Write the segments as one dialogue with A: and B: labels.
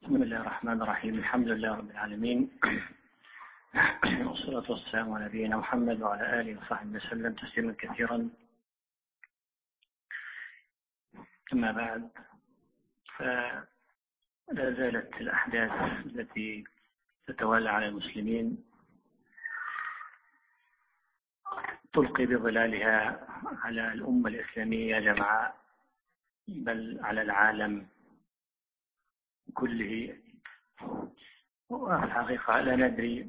A: بسم الله الرحمن الرحيم. الحمد لله رب العالمين، والصلاة والسلام على نبينا محمد وعلى آله وصحبه وسلم تسليما كثيرا. أما بعد، فلا زالت الأحداث التي تتوالى على المسلمين تلقي بظلالها على الأمة الإسلامية جمعاء، بل على العالم كله. وفي الحقيقة لا ندري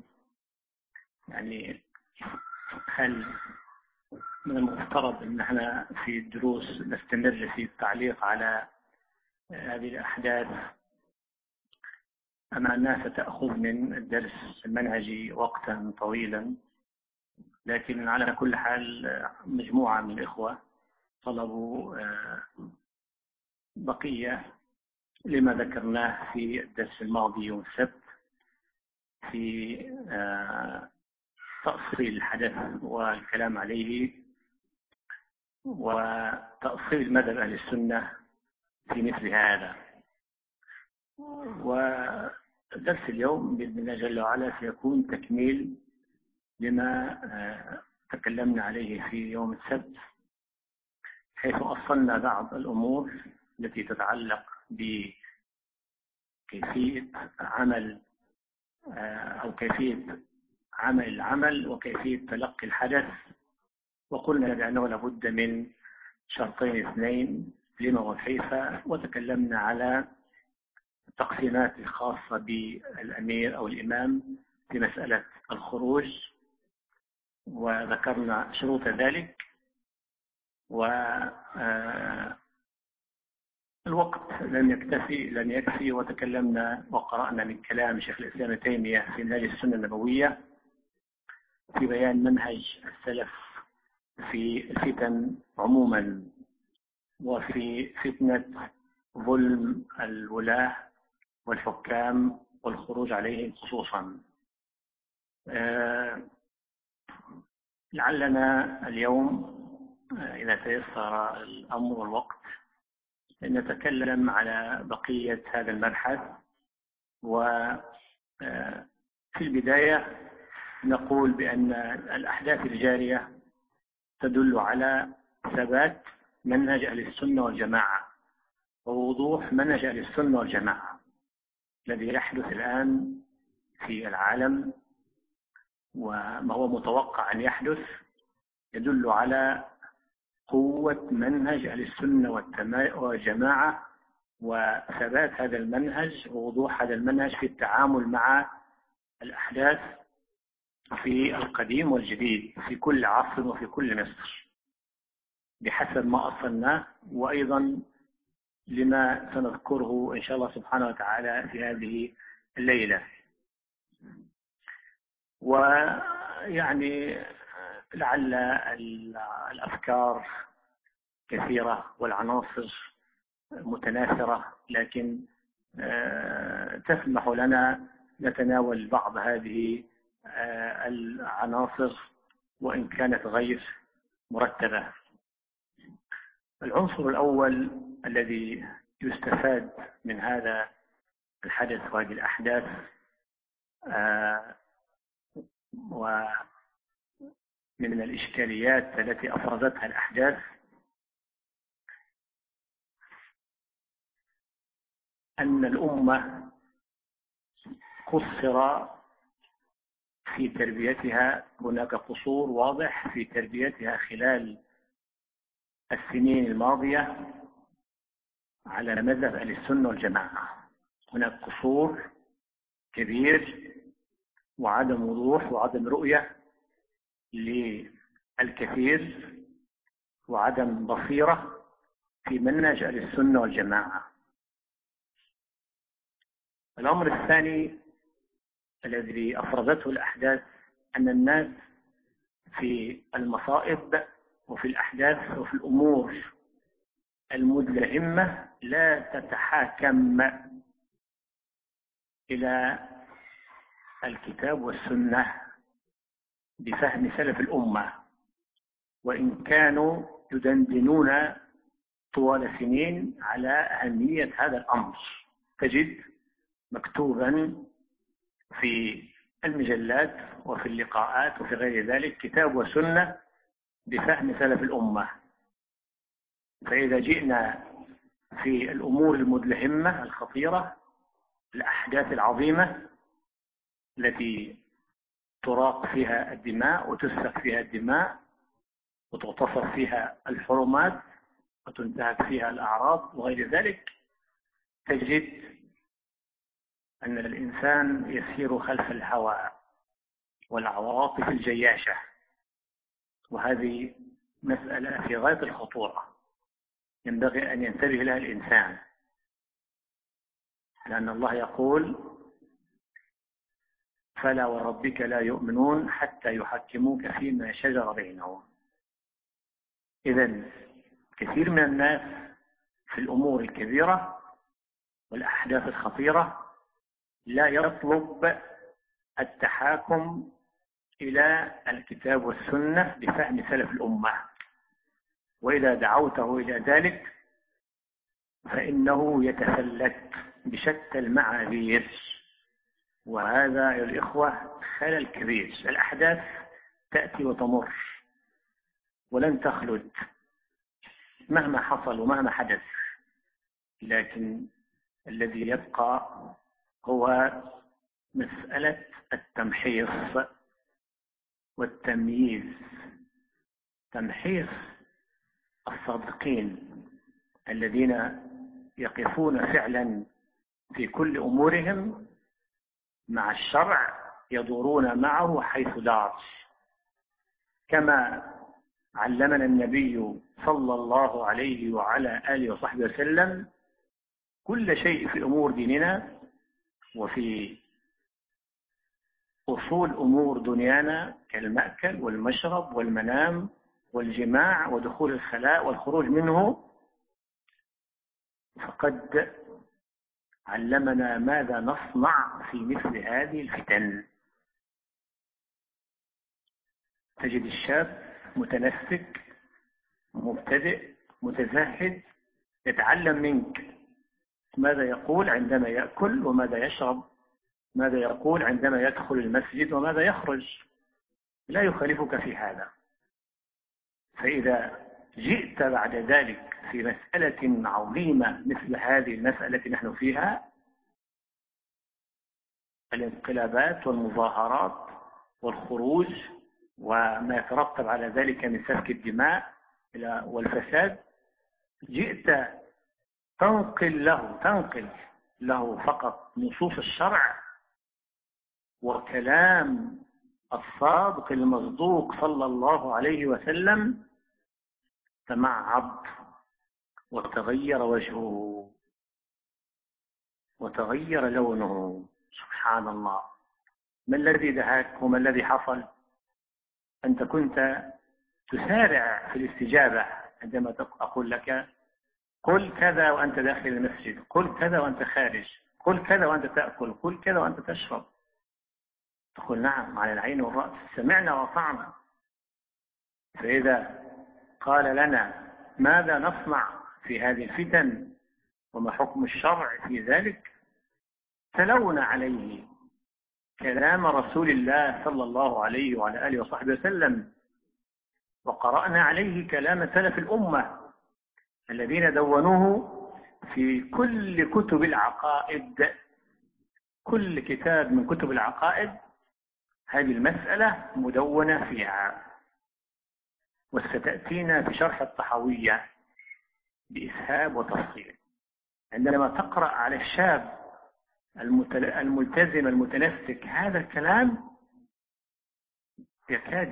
A: هل من المفترض أن احنا في الدروس نستمر في التعليق على هذه الأحداث أم أنها ستأخذ من الدرس المنهجي وقتا طويلا. لكن على كل حال مجموعة من الإخوة طلبوا بقية لما ذكرناه في الدرس الماضي يوم السبت في تأصيل الحدث والكلام عليه وتأصيل مذهب أهل السنة في مثل هذا. ودرس اليوم بإذن الله جل وعلا سيكون تكميل لما تكلمنا عليه في يوم السبت، حيث أصلنا بعض الأمور التي تتعلق بكيفية عمل أو كيفية عمل العمل وكيفية تلقي الحدث، وقلنا بأنه لابد من شرطين اثنين لما وكيف، وتكلمنا على التقسيمات الخاصة بالأمير أو الإمام في مسألة الخروج، وذكرنا شروط ذلك. والوقت لم يكفي، وتكلمنا وقرأنا من كلام شيخ الإسلام ابن تيمية في منهج السنة النبوية في بيان منهج السلف في الفتن عموما، وفي فتنة ظلم الولاة والحكام والخروج عليهم خصوصا. لعلنا اليوم إذا تيسر الأمر والوقت نتكلم على بقية هذا المبحث. وفي البداية نقول بأن الأحداث الجارية تدل على ثبات منهج أهل السنة والجماعة ووضوح منهج أهل السنة والجماعة الذي يحدث الآن في العالم، وما هو متوقع أن يحدث يدل على قوة منهج أهل السنة والجماعة وثبات هذا المنهج ووضوح هذا المنهج في التعامل مع الأحداث في القديم والجديد في كل عصر وفي كل مصر بحسب ما أصلناه، وأيضا لما سنذكره إن شاء الله سبحانه وتعالى في هذه الليلة. لعل الأفكار كثيرة والعناصر متناثرة، لكن تسمح لنا نتناول بعض هذه العناصر وإن كانت غير مرتبة. العنصر الأول الذي يستفاد من هذا الحدث وهذه الأحداث ومن الإشكاليات التي أفرزتها الأحداث أن الأمة قصر في تربيتها، هناك قصور واضح في تربيتها خلال السنين الماضية على مذهب أهل السنة والجماعة. هناك قصور كبير وعدم وضوح وعدم رؤية للكثير وعدم بصيرة في منهج أهل السنة والجماعة. الأمر الثاني الذي أفرزته الأحداث أن الناس في المصائب وفي الأحداث وفي الأمور المدلهمة لا تتحاكم إلى الكتاب والسنة بفهم سلف الأمة، وإن كانوا يدندنون طوال سنين على أهمية هذا الأمر. تجد مكتوبا في المجلات وفي اللقاءات وفي غير ذلك، كتاب وسنة بفهم سلف الأمة. فإذا جئنا في الأمور المدلهمة الخطيرة، الأحداث العظيمة التي تراق فيها الدماء وتسفك فيها الدماء وتغتصب فيها الحرمات وتنتهك فيها الأعراض وغير ذلك، تجد أن الإنسان يسير خلف الهوى والعواطف الجياشة، وهذه مسألة في غاية الخطورة ينبغي أن ينتبه لها الإنسان، لأن الله يقول: فلا وربك لا يؤمنون حتى يحكموك فيما شجر بينهم. إذن كثير من الناس في الأمور الكبيرة والأحداث الخطيرة لا يطلب التحاكم إلى الكتاب والسنة بفهم سلف الأمة، وإذا دعوته إلى ذلك فإنه يتفلت بشتى المعاذير، وهذا يا الإخوة خلل كبير. الأحداث تأتي وتمر ولن تخلد مهما حصل ومهما حدث، لكن الذي يبقى هو مسألة التمحيص والتمييز، تمحيص الصادقين الذين يقفون فعلا في كل أمورهم مع الشرع، يدورون معه حيث دار، كما علمنا النبي صلى الله عليه وعلى آله وصحبه وسلم كل شيء في أمور ديننا وفي أصول أمور دنيانا كالمأكل والمشرب والمنام والجماع ودخول الخلاء والخروج منه، فقد علمنا ماذا نصنع في مثل هذه الفتن. تجد الشاب متنسك مبتدئ متزهد يتعلم منك ماذا يقول عندما يأكل وماذا يشرب، ماذا يقول عندما يدخل المسجد وماذا يخرج، لا يخالفك في هذا. فإذا جئت بعد ذلك في مسألة عظيمة مثل هذه المسألة التي نحن فيها، الانقلابات والمظاهرات والخروج وما يترتب على ذلك من سفك الدماء والفساد، جئت تنقل له فقط نصوص الشرع وكلام الصادق المصدوق صلى الله عليه وسلم، تمعض وتغير وجهه وتغير لونه. سبحان الله، ما الذي دهاك وما الذي حصل؟ أنت كنت تسارع في الاستجابة عندما أقول لك قل كذا وأنت داخل المسجد، قل كذا وأنت خارج، قل كذا وأنت تأكل، قل كذا وأنت تشرب، تقول نعم على العين والرأس، سمعنا وأطعنا. فإذا قال لنا ماذا نصنع في هذه الفتن وما حكم الشرع في ذلك، تلونا عليه كلام رسول الله صلى الله عليه وعلى آله وصحبه وسلم، وقرأنا عليه كلام سلف الأمة الذين دونوه في كل كتب العقائد. كل كتاب من كتب العقائد هذه المسألة مدونة فيها، وستأتينا في شرح الطحاوية بإسهاب وتفصيل. عندما تقرأ على الشاب الملتزم المتنسك هذا الكلام يكاد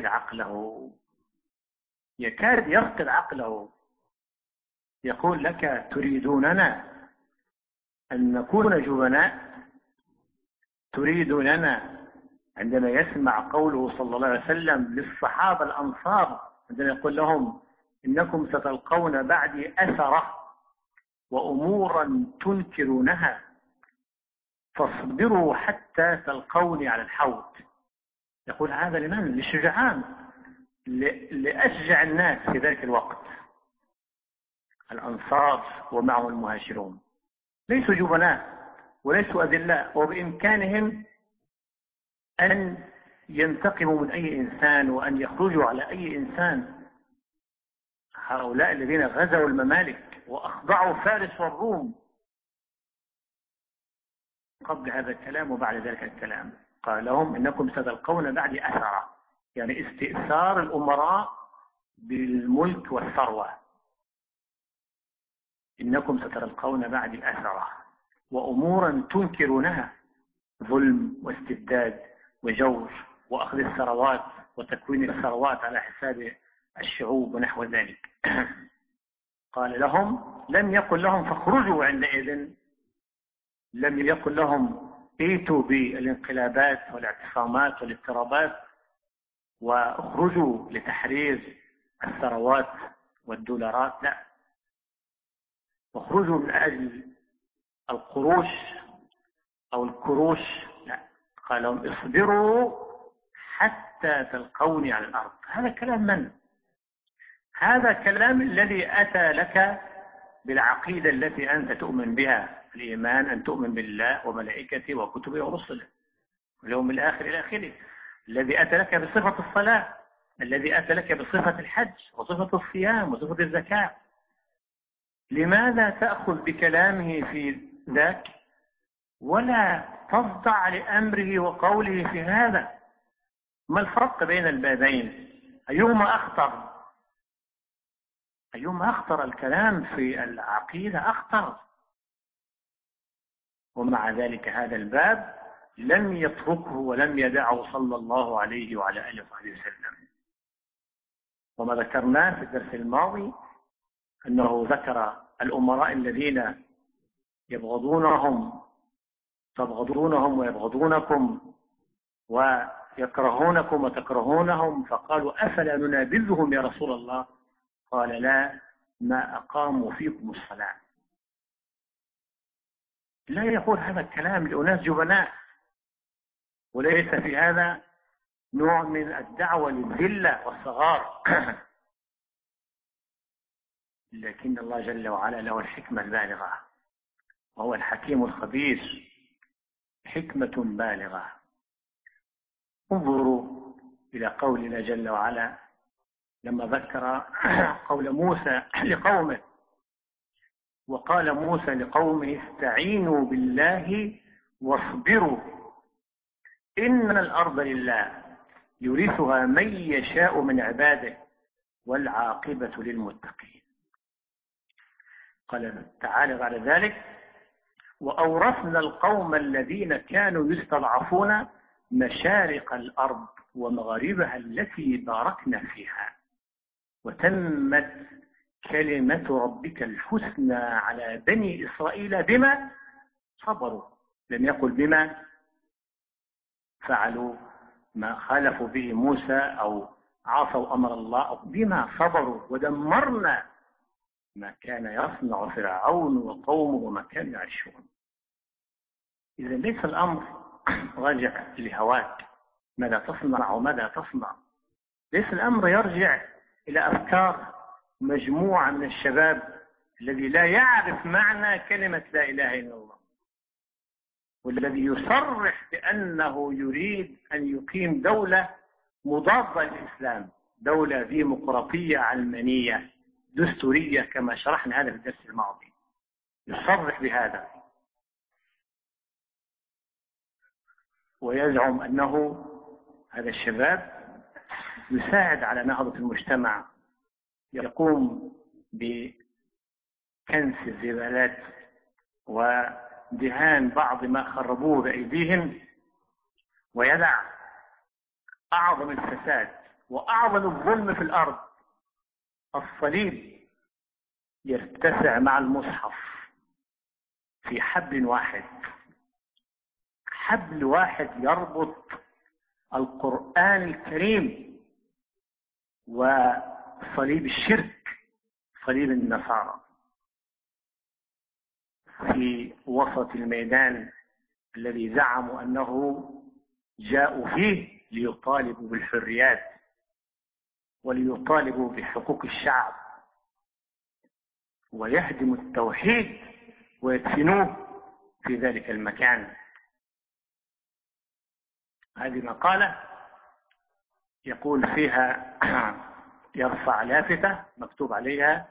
A: يفقد عقله، يقول لك تريدوننا أن نكون جبناء؟ تريدوننا عندما يسمع قوله صلى الله عليه وسلم للصحابة الأنصار عندما يقول لهم إنكم ستلقون بعدي أثرة وأمورا تنكرونها فاصبروا حتى تلقوني على الحوض، يقول هذا لمن؟ للشجعان، لأشجع الناس في ذلك الوقت، الأنصار ومعهم المهاجرون، ليسوا جبناء وليسوا أذلاء، وبإمكانهم أن ينتقموا من أي إنسان وأن يخرجوا على أي إنسان. هؤلاء الذين غزوا الممالك وأخضعوا فارس والروم قبل هذا الكلام وبعد ذلك الكلام، قال لهم إنكم ستلقون بعد أثرا، يعني استئثار الأمراء بالملك والثروة. إنكم ستلقون بعد أثرا وأمورا تنكرونها، ظلم واستبداد وجور وأخذ الثروات وتكوين الثروات على حساب الشعوب ونحو ذلك. قال لهم، لم يقل لهم فاخرجوا عندئذ، لم يقل لهم ائتوا بالانقلابات والاعتصامات والاضطرابات واخرجوا لتحرير الثروات والدولارات، لا، اخرجوا من أجل القروش أو الكروش، لا، قال لهم اصبروا حتى تلقوني على الأرض. هذا كلام من؟ هذا كلام الذي أتى لك بالعقيدة التي أنت تؤمن بها، الإيمان أن تؤمن بالله وملائكته وكتبه ورسله واليوم الآخر إلى آخره، الذي أتى لك بصفة الصلاة، الذي أتى لك بصفة الحج وصفة الصيام وصفة الزكاة. لماذا تأخذ بكلامه في ذاك ولا تخضع لأمره وقوله في هذا؟ ما الفرق بين البابين؟ أيهما أخطر؟ أيهما أخطر؟ الكلام في العقيدة أخطر. ومع ذلك هذا الباب لم يتركه ولم يدعه صلى الله عليه وعلى آله وصحبه وسلم. وما ذكرناه في الدرس الماضي أنه ذكر الأمراء الذين تبغضونهم ويبغضونكم ويكرهونكم وتكرهونهم، فقالوا أفلا ننابذهم يا رسول الله؟ قال لا، ما أقاموا فيكم الصلاة. لا يقول هذا الكلام لأناس جبناء، وليس في هذا نوع من الدعوة للذلة والصغار. لكن الله جل وعلا له الحكمة البالغة، وهو الحكيم الخبير، حكمة بالغة. انظروا إلى قولنا جل وعلا لما ذكر قول موسى لقومه، وقال موسى لقومه استعينوا بالله واصبروا إن الأرض لله يورثها من يشاء من عباده والعاقبة للمتقين. قال تعالى بعد ذلك وأورثنا القوم الذين كانوا يستضعفون مشارق الأرض ومغاربها التي باركنا فيها وتمت كلمة ربك الحسنى على بني إسرائيل بما صبروا. لم يقل بما فعلوا ما خالفوا به موسى أو عصوا أمر الله، أو بما صبروا ودمرنا ما كان يصنع فرعون وقومه وما كانوا يعيشون. إذا ليس الأمر راجع لهواك ماذا تصنع وماذا تصنع، ليس الأمر يرجع إلى أفكار مجموعة من الشباب الذي لا يعرف معنى كلمة لا إله إلا الله، والذي يصرح بأنه يريد أن يقيم دولة مضادة للإسلام، دولة ديمقراطية علمانية دستورية كما شرحنا هذا في الدرس الماضي، يصرح بهذا ويزعم أنه هذا الشباب يساعد على نهضة المجتمع، يقوم بكنس الزبالات ودهان بعض ما خربوه بأيديهم، ويدع أعظم الفساد وأعظم الظلم في الأرض، الصليب يرتفع مع المصحف في حبل واحد، حبل واحد يربط القرآن الكريم وصليب الشرك، صليب النصارى، في وسط الميدان الذي زعموا أنه جاءوا فيه ليطالبوا بالحريات وليطالبوا بحقوق الشعب ويهدموا التوحيد ويدفنوه في ذلك المكان. هذه مقالة يقول فيها يرفع لافتة مكتوب عليها: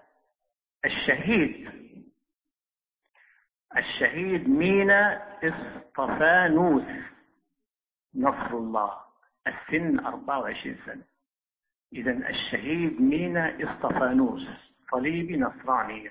A: الشهيد مينا اسطفانوس نصر الله، السن 24 سنة. إذن الشهيد مينا اسطفانوس صليبي نصراني.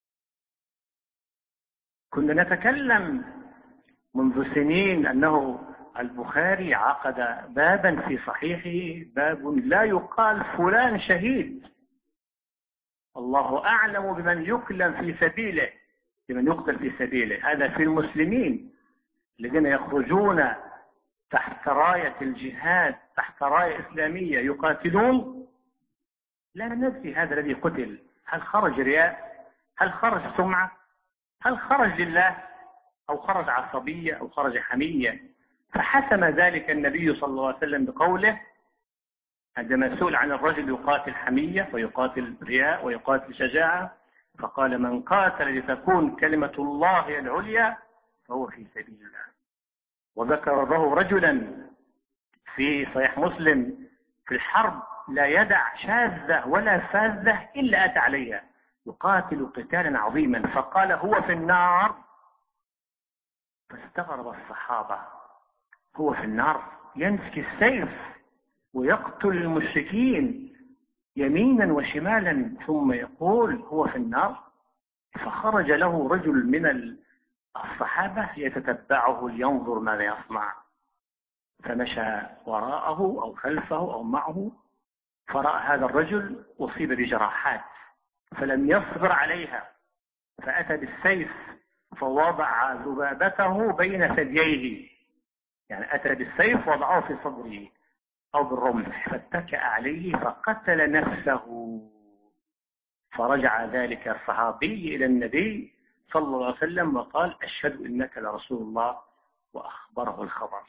A: كنا نتكلم منذ سنين أنه البخاري عقد بابا في صحيحه، باب لا يقال فلان شهيد، الله أعلم بمن يكلم في سبيله، بمن يقتل في سبيله. هذا في المسلمين الذين يخرجون تحت راية الجهاد، تحت راية إسلامية يقاتلون. لا ندري هذا الذي قتل هل خرج رياء، هل خرج سمعة، هل خرج لله، أو خرج عصبية، أو خرج حمية. فحسم ذلك النبي صلى الله عليه وسلم بقوله عندما سئل عن الرجل يقاتل حمية ويقاتل رياء ويقاتل شجاعة، فقال: من قاتل لتكون كلمة الله العليا فهو في سبيل الله. وذكر له رجلا في صحيح مسلم في الحرب لا يدع شاذة ولا فاذة إلا أتى عليها، يقاتل قتالا عظيما، فقال: هو في النار. فاستغرب الصحابة: هو في النار؟ يمسك السيف ويقتل المشركين يمينا وشمالا ثم يقول هو في النار؟ فخرج له رجل من الصحابة يتتبعه لينظر ماذا يصنع، فمشى وراءه أو خلفه أو معه، فرأى هذا الرجل أصيب بجراحات فلم يصبر عليها، فأتى بالسيف فوضع ذبابته بين ثدييه، يعني أتى بالسيف وضعه في صدره أو بالرمح، فاتكأ عليه فقتل نفسه. فرجع ذلك الصحابي إلى النبي صلى الله عليه وسلم وقال: أشهد إنك لرسول الله، وأخبره الخبر.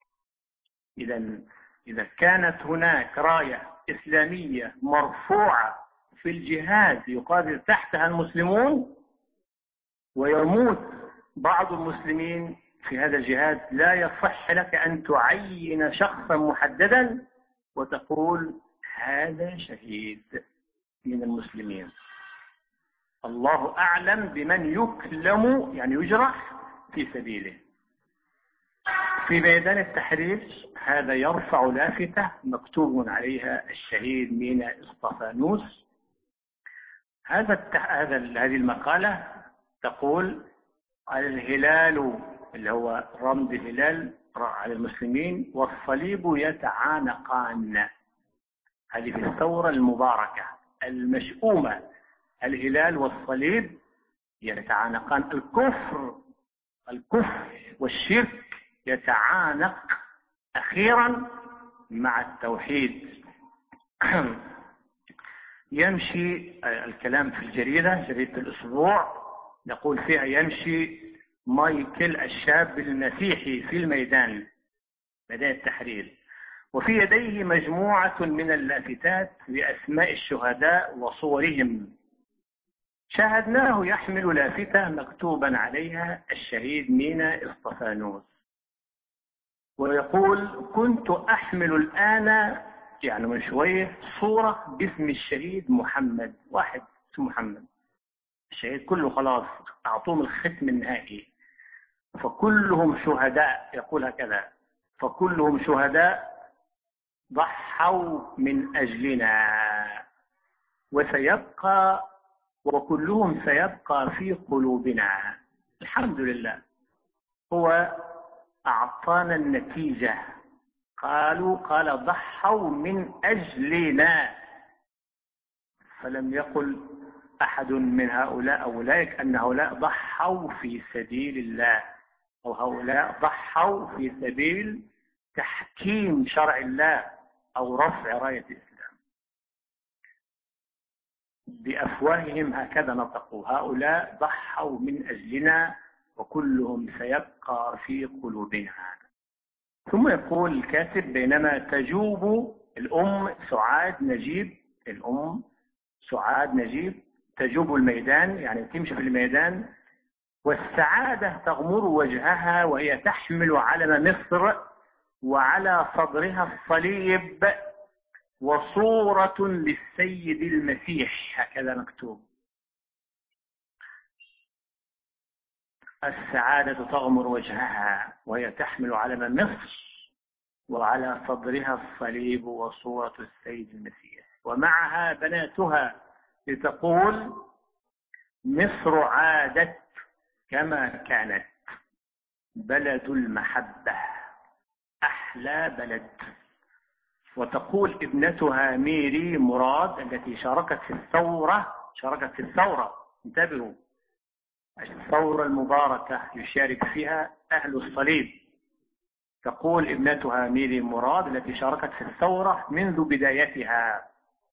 A: إذا كانت هناك راية إسلامية مرفوعة في الجهاد يقاتل تحتها المسلمون ويموت بعض المسلمين في هذا الجهاد، لا يصح لك أن تعين شخصا محددا وتقول هذا شهيد من المسلمين. الله أعلم بمن يكلم، يعني يجرح في سبيله. في ميدان التحرير هذا يرفع لافتة مكتوب عليها: الشهيد مينا اسطفانوس. هذه المقالة تقول: الهلال اللي هو رمز الهلال على المسلمين والصليب يتعانقان. هذه في الثورة المباركة المشؤومة، الهلال والصليب يتعانقان. الكفر والشرك يتعانق أخيرا مع التوحيد. يمشي الكلام في جريدة الأسبوع يقول فيها: يمشي مايكل الشاب المسيحي في ميدان التحرير، وفي يديه مجموعة من اللافتات بأسماء الشهداء وصورهم. شاهدناه يحمل لافتة مكتوبا عليها: الشهيد مينا اسطفانوس، ويقول: كنت أحمل الآن، يعني من شوية، صورة باسم الشهيد محمد، واحد اسمه محمد. الشهيد كله خلاص أعطوهم الختم النهائي، فكلهم شهداء، يقول هكذا: فكلهم شهداء ضحوا من أجلنا وكلهم سيبقى في قلوبنا. الحمد لله، هو أعطانا النتيجة. قال ضحوا من أجلنا، فلم يقل أحد من هؤلاء أو أولئك أن هؤلاء ضحوا في سبيل الله، أو هؤلاء ضحوا في سبيل تحكيم شرع الله أو رفع راية الإسلام. بأفواههم هكذا نطقوا: هؤلاء ضحوا من أجلنا وكلهم سيبقى في قلوبنا. ثم يقول الكاتب: بينما تجوب الأم سعاد نجيب تجوب الميدان، يعني تمشي في الميدان والسعادة تغمر وجهها وهي تحمل علم مصر، وعلى صدرها الصليب وصورة للسيد المسيح، هكذا مكتوب. السعادة تغمر وجهها وهي تحمل علم مصر، وعلى صدرها الصليب وصورة السيد المسيح، ومعها بناتها لتقول: مصر عادت كما كانت، بلد المحبة، أحلى بلد. وتقول ابنتها ميري مراد التي شاركت في الثورة، انتبهوا، الثورة المباركة يشارك فيها أهل الصليب. تقول ابنتها ميري مراد التي شاركت في الثورة منذ بدايتها: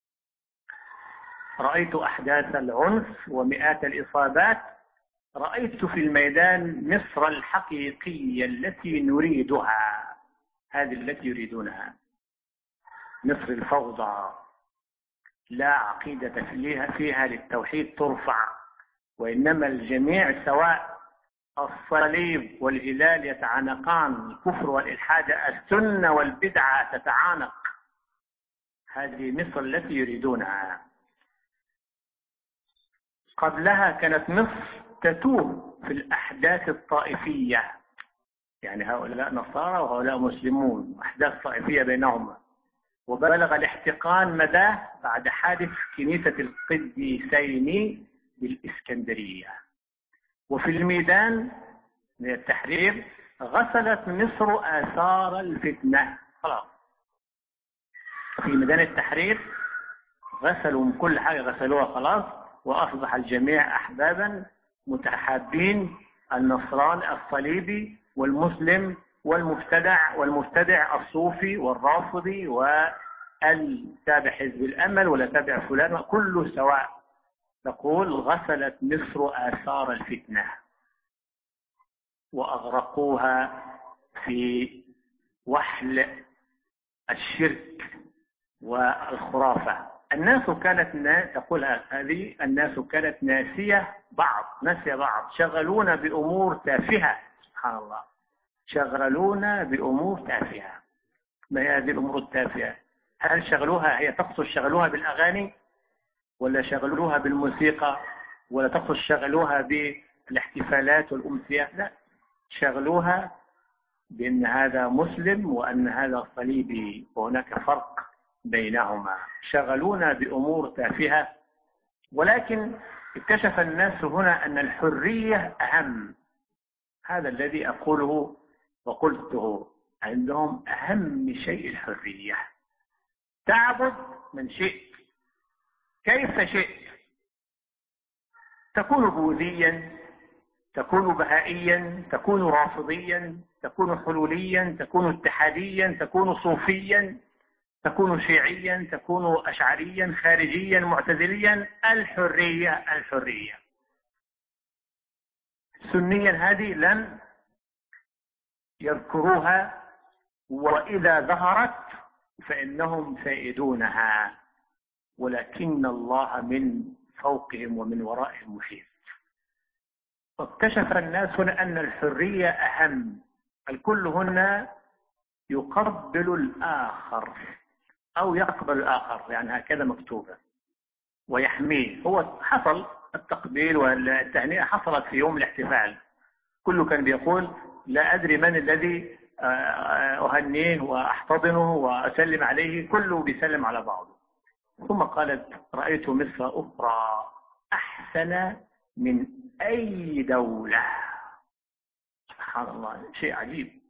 A: رأيت أحداث العنف ومئات الإصابات، رأيت في الميدان مصر الحقيقية التي نريدها، هذه التي يريدونها، مصر الفوضى، لا عقيدة فيها للتوحيد ترفع، وإنما الجميع سواء، الصليب والهلال يتعانقان، الكفر والإلحاد، السنة والبدعة تتعانق، هذه مصر التي يريدونها. قبلها كانت مصر تتوه في الأحداث الطائفية، يعني هؤلاء نصارى وهؤلاء مسلمون، أحداث طائفية بينهما، وبلغ الاحتقان مداه بعد حادث كنيسة القديسين بالإسكندرية. وفي الميدان من التحرير غسلت مصر آثار الفتنة، خلاص في ميدان التحرير غسلوا من كل حاجة، غسلوها خلاص، وأصبح الجميع أحبابا متحابين، النصراني الصليبي والمسلم والمبتدع الصوفي والرافضي والتابع حزب الأمل ولا تابع فلان، كله سواء. تقول: غسلت مصر آثار الفتنة وأغرقوها في وحل الشرك والخرافة. الناس كانت تقول هذه: الناس كانت ناسية بعض، شغلونا بأمور تافهة، سبحان الله، شغلونا بأمور تافهة. ما هي هذه الأمور التافهة؟ هل شغلوها، هي تقصد شغلوها بالأغاني، ولا شغلوها بالموسيقى، ولا تقصد شغلوها بالاحتفالات والأمسية؟ لا، شغلوها بأن هذا مسلم وأن هذا صليبي، وهناك فرق بينهما. شغلونا بأمور تافهة، ولكن اكتشف الناس هنا أن الحرية أهم. هذا الذي أقوله وقلته، عندهم أهم شيء الحرية. تعبد من شئت كيف شئت، تكون بوذيا، تكون بهائيا، تكون رافضيا، تكون حلوليا، تكون اتحاديا، تكون صوفيا، تكون شيعيا، تكون أشعريا، خارجيا، معتزليا. الحرية. سنيا هذه لم يذكروها، وإذا ظهرت فإنهم سائدونها، ولكن الله من فوقهم ومن ورائهم محيط. واكتشف الناس هنا أن الحرية أهم. الكل هنا يقبل الآخر أو يقبل الآخر، يعني هكذا مكتوبة، ويحميه. هو حصل التقبيل والتهنئة حصلت في يوم الاحتفال، كله كان بيقول: لا أدري من الذي أهنيه وأحتضنه وأسلم عليه، كله بيسلم على بعضه. ثم قالت: رأيت مصر أخرى أحسن من أي دولة. سبحان الله، شيء عجيب.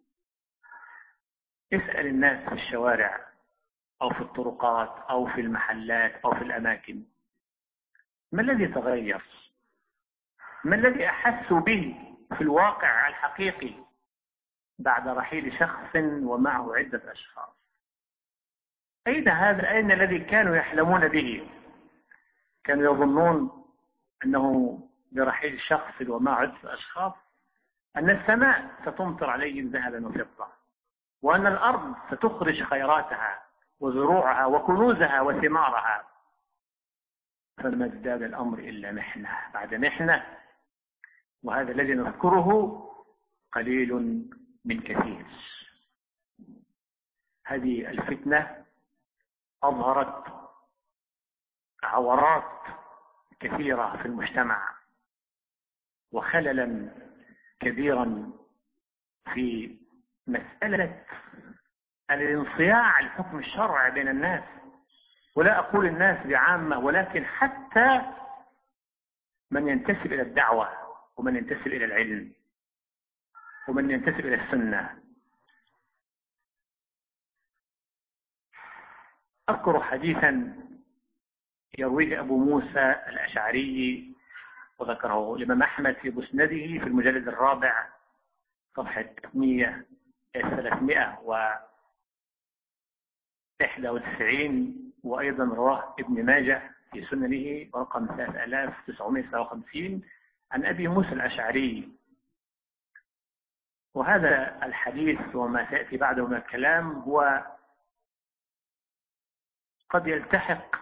A: اسأل الناس في الشوارع أو في الطرقات أو في المحلات أو في الأماكن، ما الذي تغير؟ ما الذي أحسوا به في الواقع الحقيقي بعد رحيل شخص ومعه عدة أشخاص؟ أين هذا؟ أين الذي كانوا يحلمون به؟ كانوا يظنون أنه برحيل شخص ومعه عدة أشخاص أن السماء ستمطر عليهم ذهبا وفضة، وأن الأرض ستخرج خيراتها وزروعها وكنوزها وثمارها. فما ازداد الأمر إلا محنة بعد محنة، وهذا الذي نذكره قليل من كثير. هذه الفتنة أظهرت عورات كثيرة في المجتمع وخللا كبيرا في مسألة الانصياع لحكم الشرع بين الناس، ولا أقول الناس بعامة، ولكن حتى من ينتسب إلى الدعوة ومن ينتسب إلى العلم ومن ينتسب إلى السنة. أذكر حديثا يرويه أبو موسى الأشعري وذكره الإمام أحمد في مسنده في المجلد الرابع صفحة 391، وأيضا رواه ابن ماجه في سننه رقم 3957 عن أبي موسى الأشعري. وهذا الحديث وما سيأتي بعده من الكلام هو قد يلتحق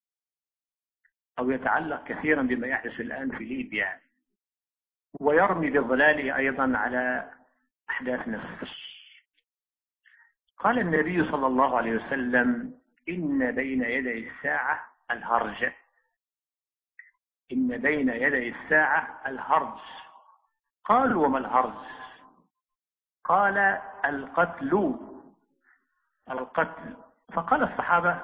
A: أو يتعلق كثيرا بما يحدث الآن في ليبيا، ويرمي بظلاله أيضا على أحداث مصر. قال النبي صلى الله عليه وسلم: إن بين يدي الساعة الهرج. إن بين يدي الساعة الهرج. قالوا: وما الهرج؟ قال: القتل. فقال الصحابة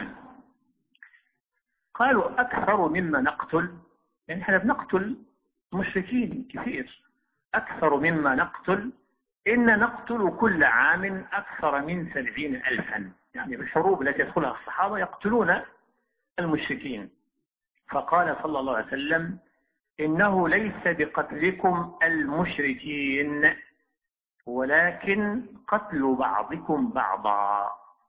A: قالوا: أكثر مما نقتل؟ يعني احنا بنقتل مشركين كثير. أكثر مما نقتل؟ إن نقتل كل عام أكثر من 70,000. يعني بالحروب التي يدخلها الصحابة يقتلون المشركين. فقال صلى الله عليه وسلم: إنه ليس بقتلكم المشركين، ولكن قتل بعضكم بعضا.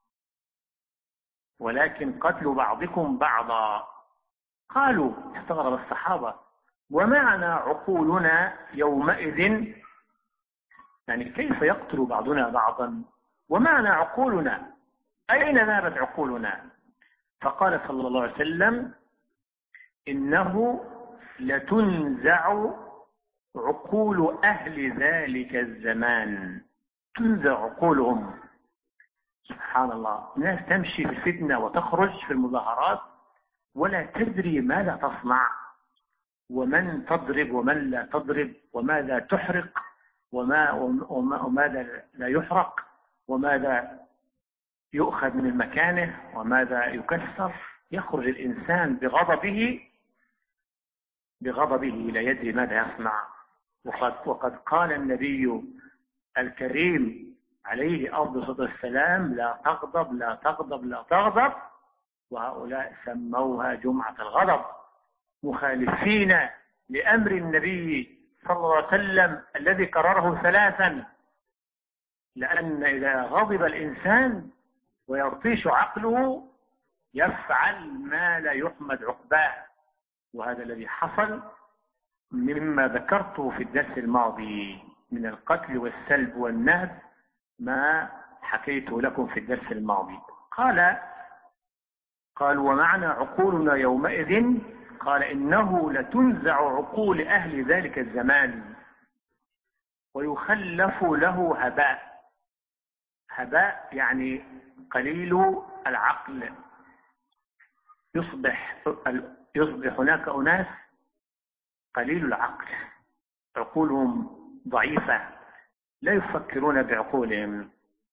A: ولكن قتل بعضكم بعضا. قالوا، استغرب الصحابة: ومعنى عقولنا يومئذ؟ يعني كيف يقتل بعضنا بعضا؟ ومعنى عقولنا؟ أين ذهبت عقولنا؟ فقال صلى الله عليه وسلم: إنه لتنزع عقول أهل ذلك الزمان. تنزع عقولهم. سبحان الله، الناس تمشي في الفتنة وتخرج في المظاهرات ولا تدري ماذا تصنع، ومن تضرب ومن لا تضرب، وماذا تحرق وماذا لا يحرق، وماذا يؤخذ من مكانه وماذا يكسر. يخرج الإنسان بغضبه لا يدري ماذا يصنع. وقد قال النبي الكريم عليه أفضل الصلاة والسلام: لا تغضب لا تغضب لا تغضب. وهؤلاء سموها جمعة الغضب، مخالفين لأمر النبي صلى الله عليه وسلم الذي كرره 3. لأن إذا غضب الإنسان ويرطيش عقله يفعل ما لا يحمد عقباه، وهذا الذي حصل مما ذكرته في الدرس الماضي من القتل والسلب والنهب، ما حكيته لكم في الدرس الماضي. قال: ومعنى عقولنا يومئذ؟ قال: إنه لتنزع عقول أهل ذلك الزمان ويخلف له هباء. هباء يعني قليل العقل. يصبح هناك أناس قليل العقل، عقولهم ضعيفة، لا يفكرون بعقولهم.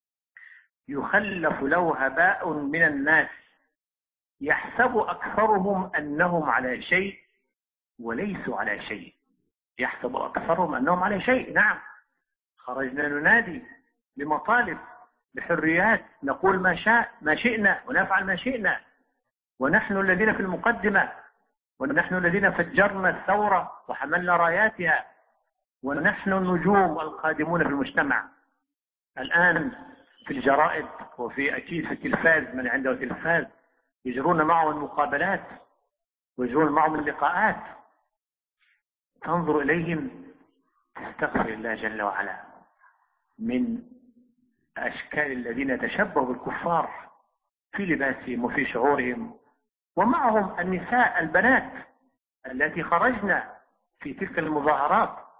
A: يخلف له هباء من الناس يحسب أكثرهم أنهم على شيء وليسوا على شيء. يحسب أكثرهم أنهم على شيء. نعم، خرجنا ننادي بمطالب، بحريات، نقول ما شئنا ونفعل ما شئنا، ونحن الذين في المقدمة، ونحن الذين فجرنا الثورة وحملنا راياتها، ونحن النجوم القادمون في المجتمع. الآن في الجرائد وفي أكيد في التلفاز، من عنده تلفاز يجرون معه المقابلات ويجرون معهم اللقاءات. تنظر إليهم تستغفر الله جل وعلا من أشكال الذين تشبهوا بالكفار في لباسهم وفي شعورهم، ومعهم النساء البنات التي خرجنا في تلك المظاهرات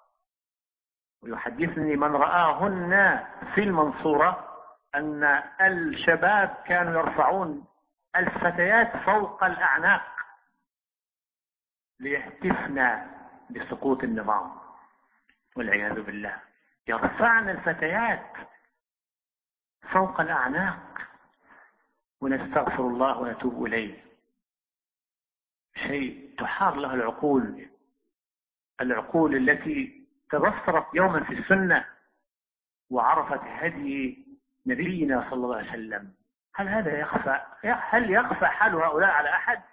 A: ويحدثني من رآهن في المنصورة أن الشباب كانوا يرفعون الفتيات فوق الأعناق ليهتفن بسقوط النظام والعياذ بالله. يرفعن الفتيات فوق الأعناق ونستغفر الله ونتوب إليه. شيء تحار له العقول التي تبصرت يوما في السنة وعرفت هدي نبينا صلى الله عليه وسلم. هل هذا يخفى؟ هل يخفى حال هؤلاء على أحد؟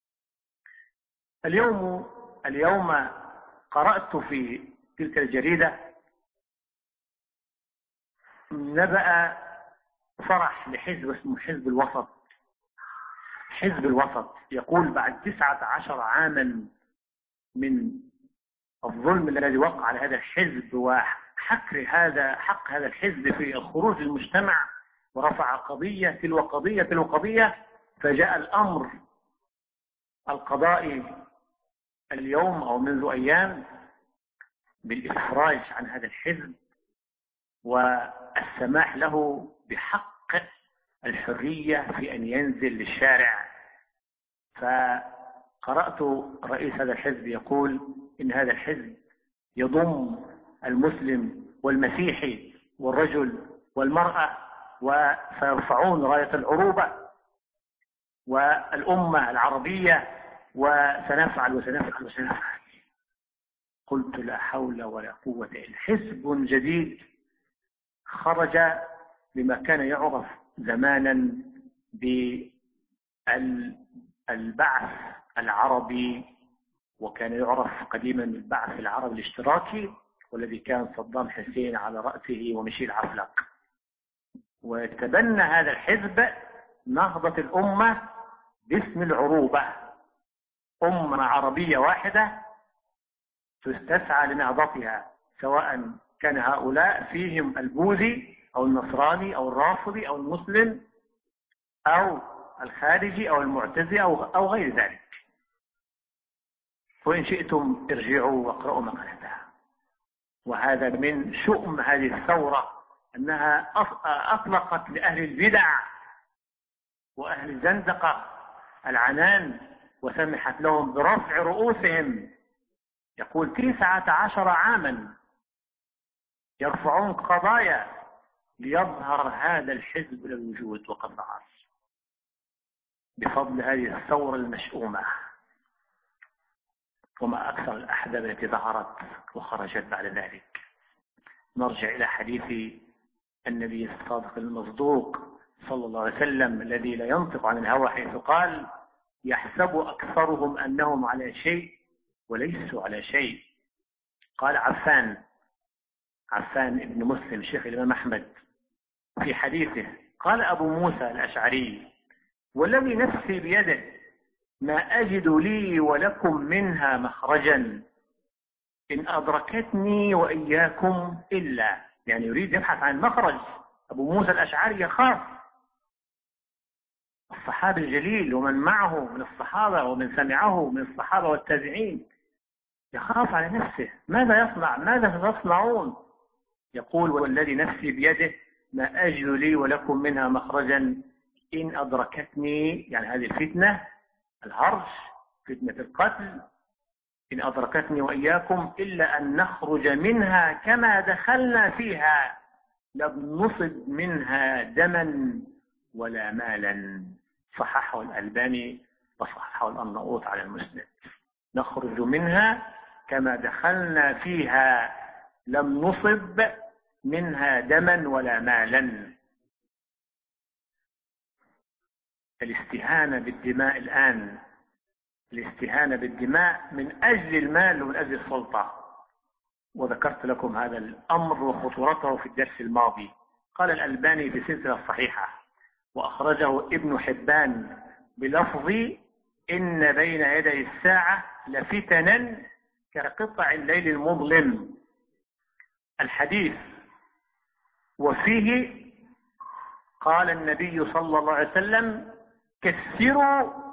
A: اليوم قرأت في تلك الجريدة نبأ فرح لحزب اسمه حزب الوسط. حزب الوسط يقول بعد 19 عاما من الظلم الذي وقع على هذا الحزب وحق هذا الحزب في الخروج للمجتمع ورفع قضية تلو قضية تلو قضية، فجاء الأمر القضائي اليوم أو منذ أيام بالإفراج عن هذا الحزب والسماح له بحق الحرية في أن ينزل للشارع. فقرأت رئيس هذا الحزب يقول إن هذا الحزب يضم المسلم والمسيحي والرجل والمرأة وسيرفعون راية العروبة والأمة العربية وسنفعل وسنفعل وسنفعل. قلت لا حول ولا قوة إلا حزب جديد خرج بما كان يعرف زمانا بالبعث العربي، وكان يعرف قديما بالبعث العربي الاشتراكي والذي كان صدام حسين على رأسه وميشيل عفلق. وتبنى هذا الحزب نهضة الأمة باسم العروبة، أمة عربية واحدة تستسعى لنهضتها، سواء كان هؤلاء فيهم البوذي أو النصراني أو الرافضي أو المسلم أو الخارجي أو المعتزلي أو غير ذلك. وإن شئتم ارجعوا واقرأوا مقالتها. وهذا من شؤم هذه الثورة أنها أطلقت لأهل البدع وأهل الزندقة العنان وسمحت لهم برفع رؤوسهم. يقول 19 عاما يرفعون قضايا ليظهر هذا الحزب للوجود وقد ظهر بفضل هذه الثورة المشؤومة. وما أكثر الأحزاب التي ظهرت وخرجت بعد ذلك. نرجع إلى حديث النبي الصادق المصدوق صلى الله عليه وسلم الذي لا ينطق عن الهوى، حيث قال يحسب أكثرهم أنهم على شيء وليسوا على شيء. قال عفان ابن مسلم شيخ الإمام أحمد في حديثه، قال أبو موسى الأشعري والذي نفسي بيده ما أجد لي ولكم منها مخرجا إن أدركتني وإياكم إلا، يعني يريد يبحث عن مخرج. أبو موسى الأشعري يخاف، الصحابي الجليل ومن معه من الصحابة ومن سمعه من الصحابة والتابعين، يخاف على نفسه ماذا يصنع، ماذا تصنعون. يقول والذي نفسي بيده ما أجد لي ولكم منها مخرجا إن أدركتني، يعني هذه الفتنة الهرج فتنة القتل، إن أدركتني وإياكم إلا أن نخرج منها كما دخلنا فيها لم نصب منها دما ولا مالا. صححه الألباني وصححه الأرناؤوط على المسند. نخرج منها كما دخلنا فيها لم نصب منها دما ولا مالا. الاستهانة بالدماء الآن، الاستهانة بالدماء من أجل المال ومن أجل السلطة. وذكرت لكم هذا الأمر وخطورته في الدرس الماضي. قال الألباني في سلسلة الصحيحة وأخرجه ابن حبان بلفظ إن بين يدي الساعة لفتنا كقطع الليل المظلم. الحديث وفيه قال النبي صلى الله عليه وسلم كسروا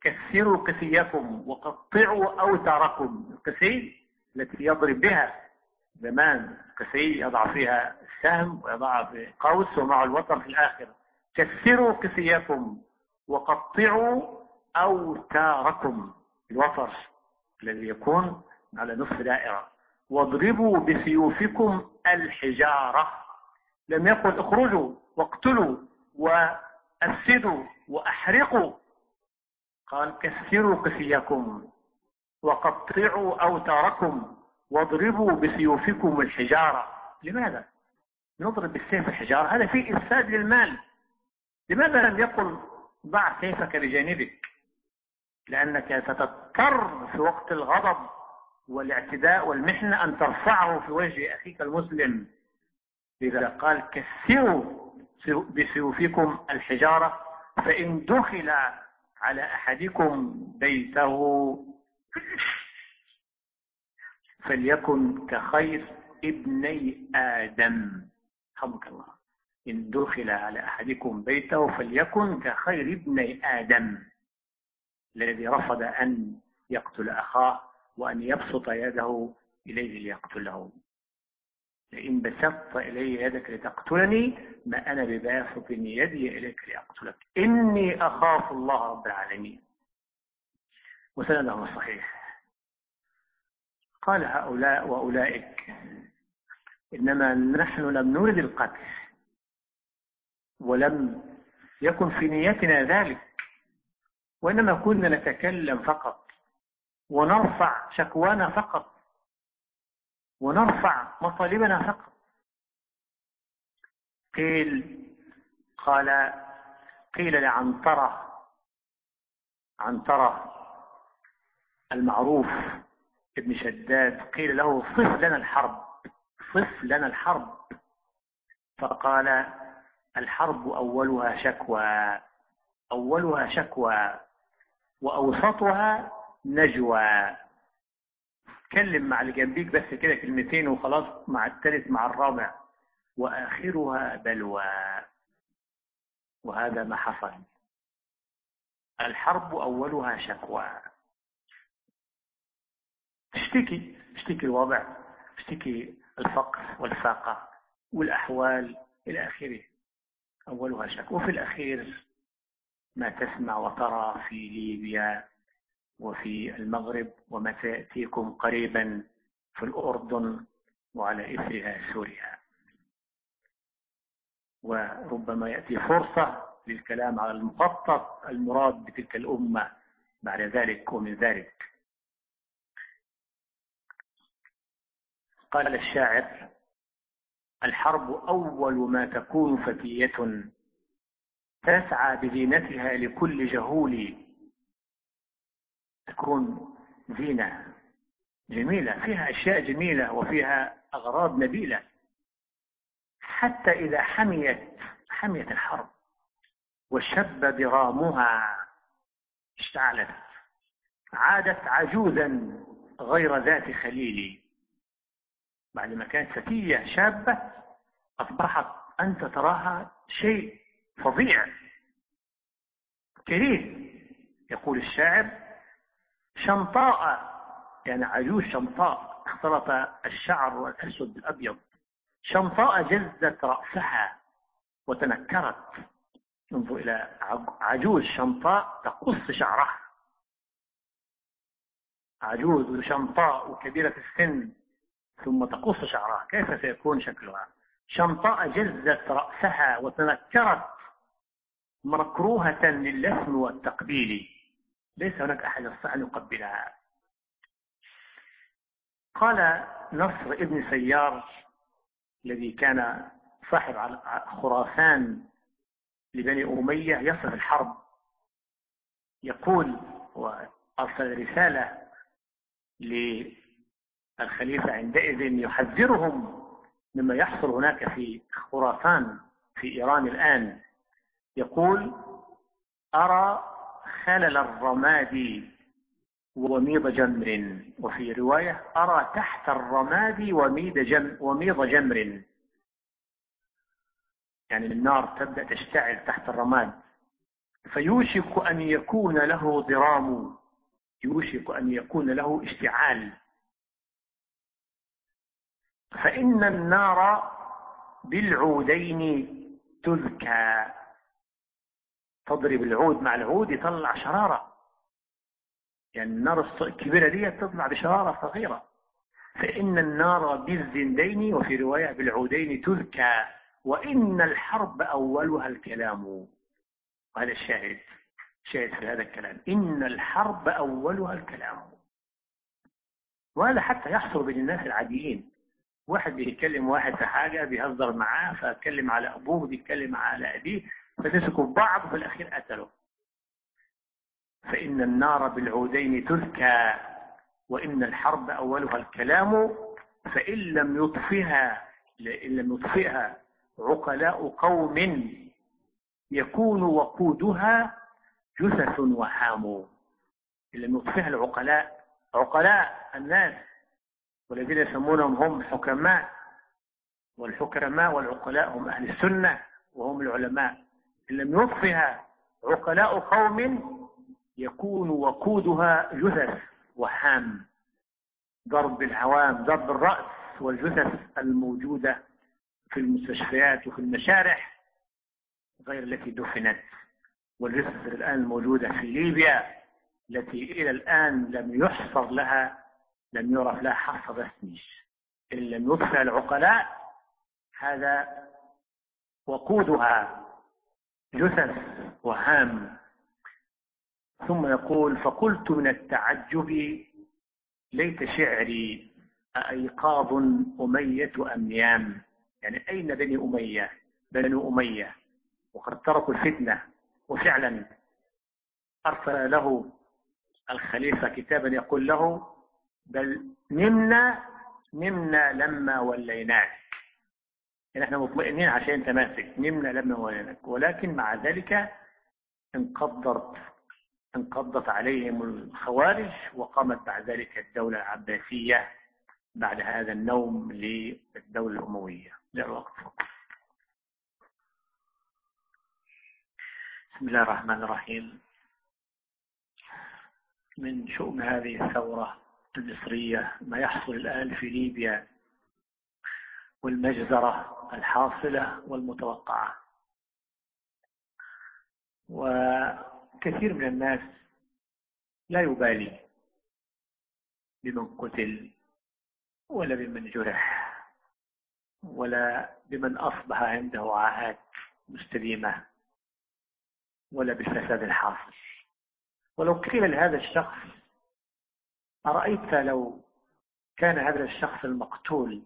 A: قسيكم وقطعوا أوتاركم. القسي التي يضرب بها زمان قسي يضع فيها السهم ويضع في قوس ومع الوتر في الآخر. كسروا قسيكم وقطعوا أوتاركم، الوتر الذي يكون على نصف دائرة. واضربوا بسيوفكم الحجارة. لم يقل اخرجوا واقتلوا وأفسدوا وأحرقوا، قال كسروا قسيكم وقطعوا أوتاركم واضربوا بسيوفكم الحجارة. لماذا نضرب بالسيف الحجارة؟ هذا فيه إفساد للمال. لماذا لم يقل ضع سيفك بجانبك؟ لأنك ستضطر في وقت الغضب والاعتداء والمحنة أن ترفعه في وجه أخيك المسلم. لذا قال كسروا بسيوفكم الحجارة. فإن دخل على أحدكم بيته فليكن كخير ابني آدم. حمك الله. إن دخل على أحدكم بيته فليكن كخير ابني آدم، الذي رفض أن يقتل أخاه وأن يبسط يده إليه ليقتله. لئن بسطت إلي يدك لتقتلني ما أنا بباسط يدي إليك لأقتلك إني أخاف الله رب العالمين. وسنده صحيح. قال هؤلاء وأولئك إنما نحن لم نرد القتل ولم يكن في نيتنا ذلك، وإنما كنا نتكلم فقط ونرفع شكوانا فقط ونرفع مطالبنا فقط. قيل لعنترة المعروف ابن شداد، قيل له صف لنا الحرب. فقال الحرب أولها شكوى وأوسطها نجوى. تكلم مع اللي جنبيك بس كده كلمتين وخلاص، مع الثالث مع الرابع، وآخرها بلوى. وهذا ما حصل. الحرب أولها شكوى. تشتكي الوضع، تشتكي الفقر والفاقة والأحوال إلى آخره. أولها شكوى. وفي الأخير ما تسمع وترى في ليبيا وفي المغرب، وما تأتيكم قريبا في الأردن وعلى إثرها سوريا. وربما يأتي فرصة للكلام على المخطط المراد بتلك الأمة بعد ذلك ومن ذلك. قال الشاعر الحرب أول ما تكون فتية تسعى بزينتها لكل جهول. تكون زينة جميلة فيها أشياء جميلة وفيها أغراض نبيلة، حتى إذا حميت الحرب وشب ضرامها اشتعلت، عادت عجوزا غير ذات خليل. بعد ما كانت فتية شابة أصبحت أنت تراها شيء فظيع كريه. يقول الشاعر شمطاء، يعني عجوز شمطاء، اختلط الشعر الأسود بالأبيض. شمطاء جزت رأسها وتنكرت. انظر إلى عجوز شمطاء تقص شعرها، عجوز شمطاء وكبيرة السن ثم تقص شعرها، كيف سيكون شكلها؟ شمطاء جزت رأسها وتنكرت مكروهة للثم والتقبيل، ليس هناك أحد يستطيع أن يقبلها. قال نصر ابن سيار الذي كان صاحب خراسان لبني أمية يصف الحرب، يقول وأرسل رسالة للخليفة عندئذ يحذرهم مما يحصل هناك في خراسان في إيران الآن. يقول أرى خلل الرماد وميض جمر، وفي رواية أرى تحت الرماد وميض جمر، يعني النار تبدأ تشتعل تحت الرماد. فيوشك أن يكون له ضرام، يوشك أن يكون له اشتعال. فإن النار بالعودين تذكى. تضرب العود مع العود يطلع شرارة، يعني النار الكبيرة دي تطلع بشرارة صغيرة. فإن النار بالزندين وفي رواية بالعودين تذكى، وإن الحرب أولها الكلام. هذا الشاهد في هذا الكلام، إن الحرب أولها الكلام. وهذا حتى يحصل بين الناس العاديين، واحد بيتكلم واحد في حاجة بيهزر معاه، فاتكلم على أبوه بيتكلم على أبيه، فتسكوا بعض وفي الأخير قتلوا. فإن النار بالعودين تذكى وإن الحرب أولها الكلام، فإن لم يطفئها عقلاء قوم يكون وقودها جثث وهام. إن لم يطفئها العقلاء، عقلاء الناس والذين يسمونهم هم حكماء، والحكماء والعقلاء هم أهل السنة وهم العلماء. إن لم يطفئها عقلاء قوم يكون وقودها جثث وهام. ضرب الهوام، ضرب الرأس والجثث الموجودة في المستشفيات وفي المشارح غير التي دفنت، والجثث الآن الموجودة في ليبيا التي إلى الآن لم يحصر لها، لم يعرف لها حصر رسمي. إن لم يطفئ العقلاء هذا وقودها جثث وهام. ثم يقول: فقلت من التعجب ليت شعري أأيقاظ أمية أم نيام. يعني أين بني أمية؟ بنو أمية وقد تركوا الفتنة، وفعلا أرسل له الخليفة كتابا يقول له: بل نمنا لما وليناك. يعني احنا مطمئنين عشان انت ماسك، نمنا لما وليناك. ولكن مع ذلك انقضت عليهم الخوارج، وقامت بعد ذلك الدولة العباسية بعد هذا النوم للدولة الأموية. لا وقت. بسم الله الرحمن الرحيم. من شؤم هذه الثورة المصرية ما يحصل الآن في ليبيا والمجزرة الحاصلة والمتوقعة. وكثير من الناس لا يبالي بمن قتل ولا بمن جرح ولا بمن أصبح عنده عاهات مستديمة ولا بالفساد الحاصل. ولو قيل لهذا الشخص: أرأيت لو كان هذا الشخص المقتول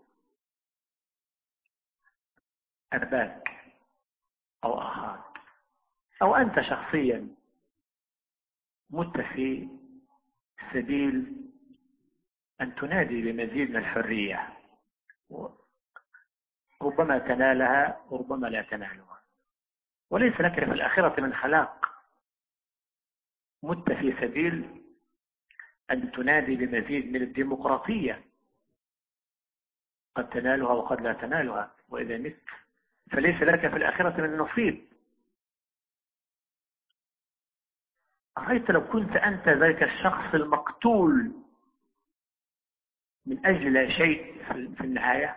A: أباك أو أخاك أو أنت شخصيا مت في سبيل أن تنادي بمزيد من الحرية، ربما تنالها وربما لا تنالها، وليس لك في الآخرة من خلاق، مت في سبيل أن تنادي بمزيد من الديمقراطية، قد تنالها وقد لا تنالها، وإذا مت فليس لك في الآخرة من نصيب. رأيت لو كنت أنت ذلك الشخص المقتول من أجل لا شيء في النهاية،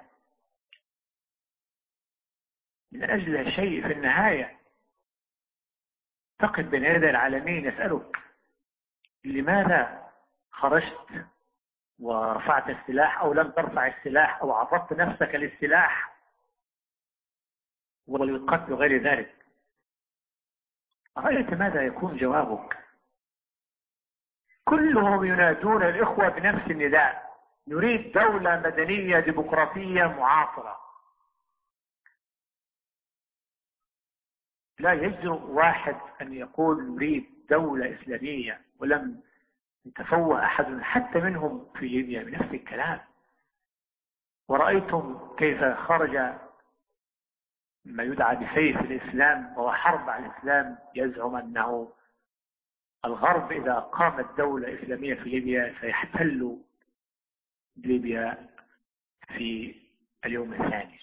A: من أجل لا شيء في النهاية، تقف بين يدي العالمين يسألك: لماذا خرجت ورفعت السلاح أو لم ترفع السلاح أو عرضت نفسك للسلاح وللقتل وغير ذلك؟ رأيت ماذا يكون جوابك؟ كلهم ينادون الإخوة بنفس النداء: نريد دولة مدنية ديمقراطية معاصرة. لا يجرؤ واحد أن يقول نريد دولة إسلامية ولم يتفوه أحد حتى منهم في ليبيا بنفس الكلام. ورأيتم كيف خرج ما يدعى بسيف الإسلام وهو حرب على الإسلام، يزعم أنه الغرب إذا قامت دولة إسلامية في ليبيا سيحتل ليبيا في اليوم الثاني.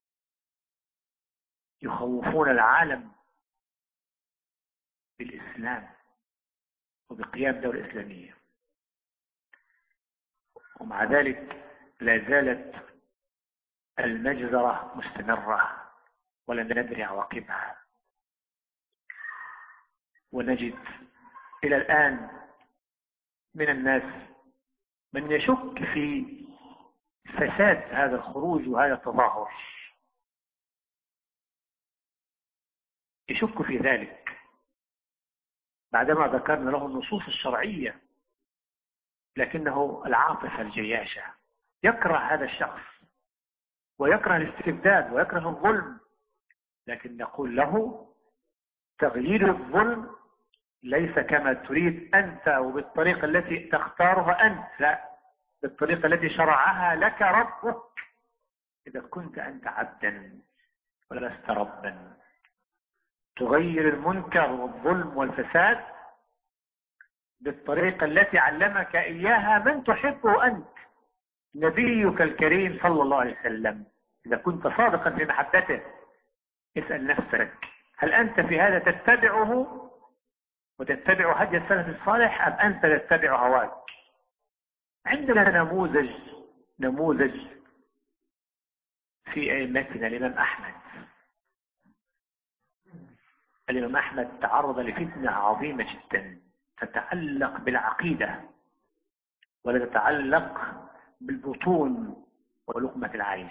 A: يخوفون العالم بالإسلام وبقيام دولة إسلامية، ومع ذلك لا زالت المجزرة مستمرة ولا ندري عواقبها. ونجد إلى الآن من الناس من يشك في فساد هذا الخروج وهذا التظاهر، يشك في ذلك بعدما ذكرنا له النصوص الشرعية، لكنه العاطفة الجياشة يكره هذا الشخص ويكره الاستبداد ويكره الظلم، لكن نقول له تغيير الظلم ليس كما تريد أنت وبالطريقة التي تختارها أنت، لا، بالطريقة التي شرعها لك ربك إذا كنت أنت عبدا ولست ربا. تغير المنكر والظلم والفساد بالطريقة التي علمك إياها من تحبه أنت، نبيك الكريم صلى الله عليه وسلم. إذا كنت صادقا في محبته اسأل نفسك هل أنت في هذا تتبعه وتتبع هدي السلف الصالح أم أنت تتبع هواك؟ عندنا نموذج في أئمتنا الإمام أحمد. الإمام أحمد تعرض لفتنة عظيمة جدا تتعلق بالعقيدة ولا تتعلق بالبطون ولقمة العيش،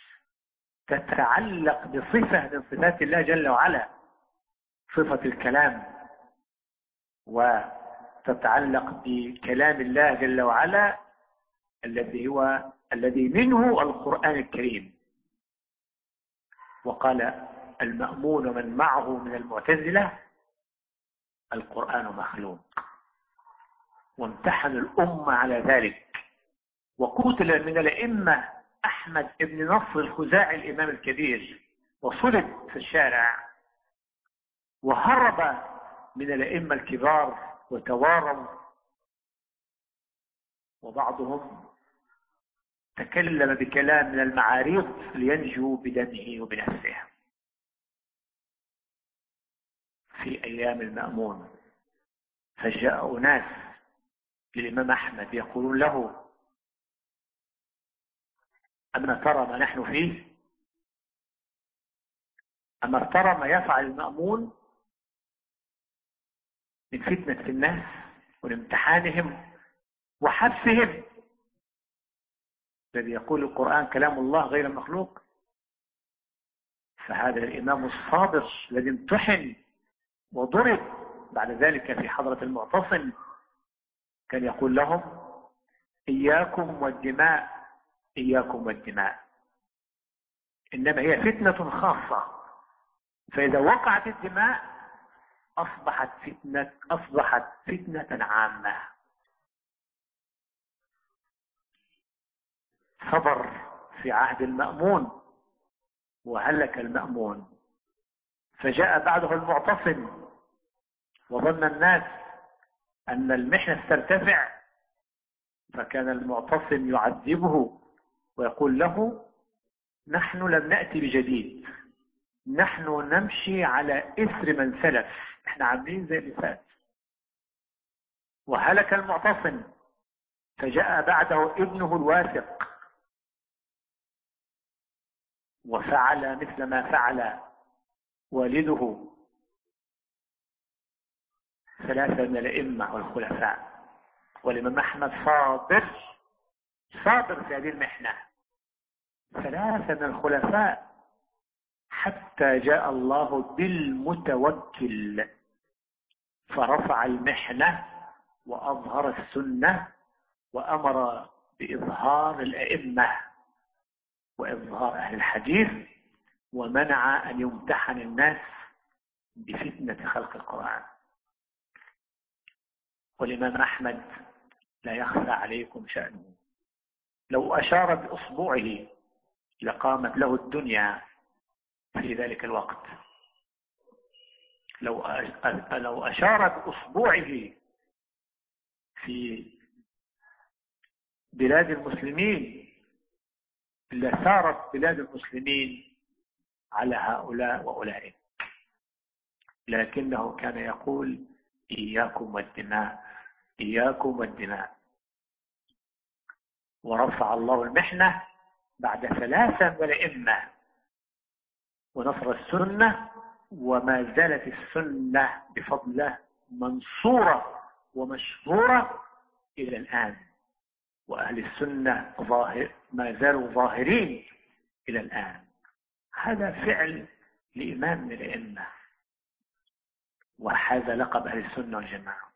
A: تتعلق بصفة من صفات الله جل وعلا، صفة الكلام، وتتعلق بكلام الله جل وعلا الذي منه القرآن الكريم. وقال المأمون ومن معه من المعتزلة القرآن مخلوق، وامتحن الأمة على ذلك. وقتل من الأئمة أحمد بن نصر الخزاعي الإمام الكبير وصلب في الشارع، وهرب من الأئمة الكبار وتواروا، وبعضهم تكلم بكلام من المعاريض لينجو بدمه وبنفسه. في أيام المأمون فجاء أناس للإمام أحمد يقولون له أما ترى ما نحن فيه؟ أما ترى ما يفعل المأمون من فتنة الناس وامتحانهم وحبسهم؟ الذي يقول القرآن كلام الله غير مخلوق. فهذا الإمام الصابر الذي امتحن وضرب بعد ذلك في حضرة المعتصم كان يقول لهم إياكم والدماء، إياكم والدماء، إنما هي فتنة خاصة، فإذا وقعت الدماء أصبحت فتنة عامة. صبر في عهد المأمون وهلك المأمون، فجاء بعده المعتصم وظن الناس أن المحنة ترتفع، فكان المعتصم يعذبه ويقول له نحن لم نأتي بجديد، نحن نمشي على إثر من سلف، احنا عاملين زي اللي فات. وهلك المعتصم فجاء بعده ابنه الواثق وفعل مثل ما فعل والده ثلاثة من الأئمة والخلفاء. والإمام أحمد صابر في هذه المحنة، ثلاثة من الخلفاء، حتى جاء الله بالمتوكل فرفع المحنة وأظهر السنة وأمر بإظهار الأئمة وإظهار أهل الحديث، ومنع أن يمتحن الناس بفتنة خلق القرآن. والإمام أحمد لا يخفى عليكم شأنه، لو أشار بأصبعه لقامت له الدنيا في ذلك الوقت. لو أشار بأصبعه في بلاد المسلمين لثارت بلاد المسلمين على هؤلاء وأولئك، لكنه كان يقول إياكم والدماء، إياكم والدماء. ورفع الله المحنة بعد 3 من الأئمة ونصر السنة، وما زالت السنة بفضل الله منصورة ومشهورة إلى الآن، وأهل السنة ما زالوا ظاهرين إلى الآن. هذا فعل لإمام من الأئمة، وهذا لقب أهل السنة والجماعة.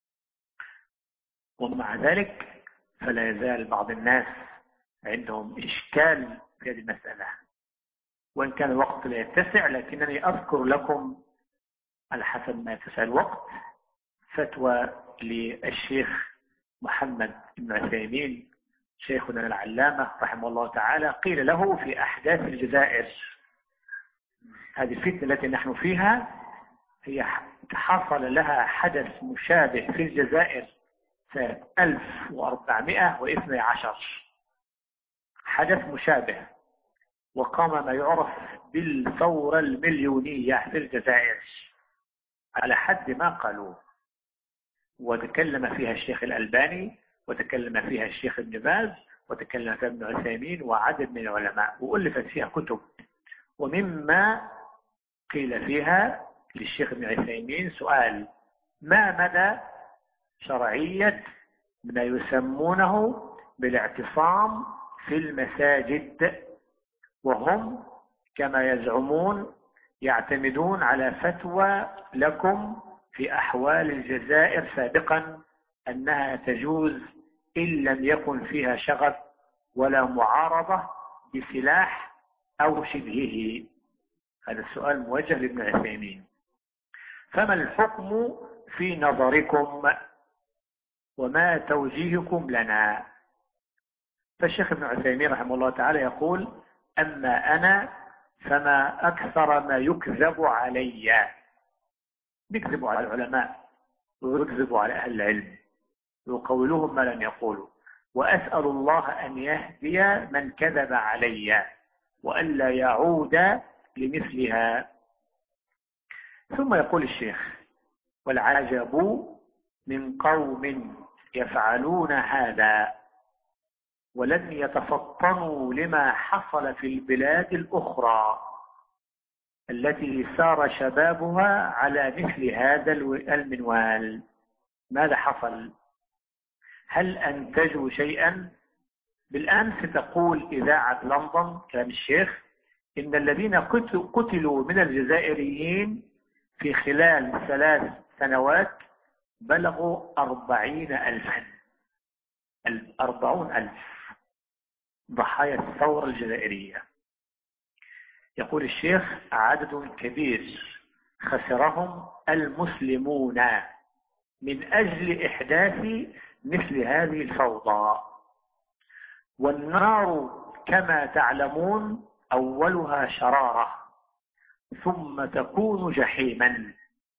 A: ومع ذلك فلا يزال بعض الناس عندهم إشكال في هذه المسألة، وإن كان الوقت لا يتسع، لكنني أذكر لكم على حسب ما يتسع الوقت فتوى للشيخ محمد بن عثيمين شيخنا العلامة رحمه الله تعالى. قيل له في أحداث الجزائر، هذه الفتنة التي نحن فيها هي حصل لها حدث مشابه في الجزائر سنة 1412، حدث مشابه، وقام ما يعرف بالثورة المليونية في الجزائر على حد ما قالوا، وتكلم فيها الشيخ الألباني، وتكلم فيها الشيخ ابن باز، وتكلم فيها ابن عثيمين وعدد من العلماء، وألفت فيها كتب. ومما قيل فيها للشيخ ابن عثيمين سؤال: ما مدى شرعية ما يسمونه بالاعتصام في المساجد، وهم كما يزعمون يعتمدون على فتوى لكم في أحوال الجزائر سابقا أنها تجوز إن لم يكن فيها شغب ولا معارضة بسلاح أو شبهه؟ هذا السؤال موجه لابن عثيمين. فما الحكم في نظركم وما توجيهكم لنا؟ فالشيخ ابن عثيمين رحمه الله تعالى يقول: أما أنا فما أكثر ما يكذب علي، يكذبوا على العلماء ويكذبوا على أهل العلم ويقولوهم ما لم يقولوا، وأسأل الله أن يهدي من كذب علي وألا يعود لمثلها. ثم يقول الشيخ: والعجب من قوم يفعلون هذا ولم يتفطنوا لما حصل في البلاد الأخرى التي سار شبابها على مثل هذا المنوال. ماذا حصل؟ هل أنتجوا شيئا؟ بالأمس تقول إذاعة لندن كلام الشيخ إن الذين قتلوا من الجزائريين في خلال 3 سنوات بلغوا 40,000 ضحايا الثورة الجزائرية. يقول الشيخ: عدد كبير خسرهم المسلمون من أجل إحداث مثل هذه الفوضى، والنار كما تعلمون أولها شرارة ثم تكون جحيما،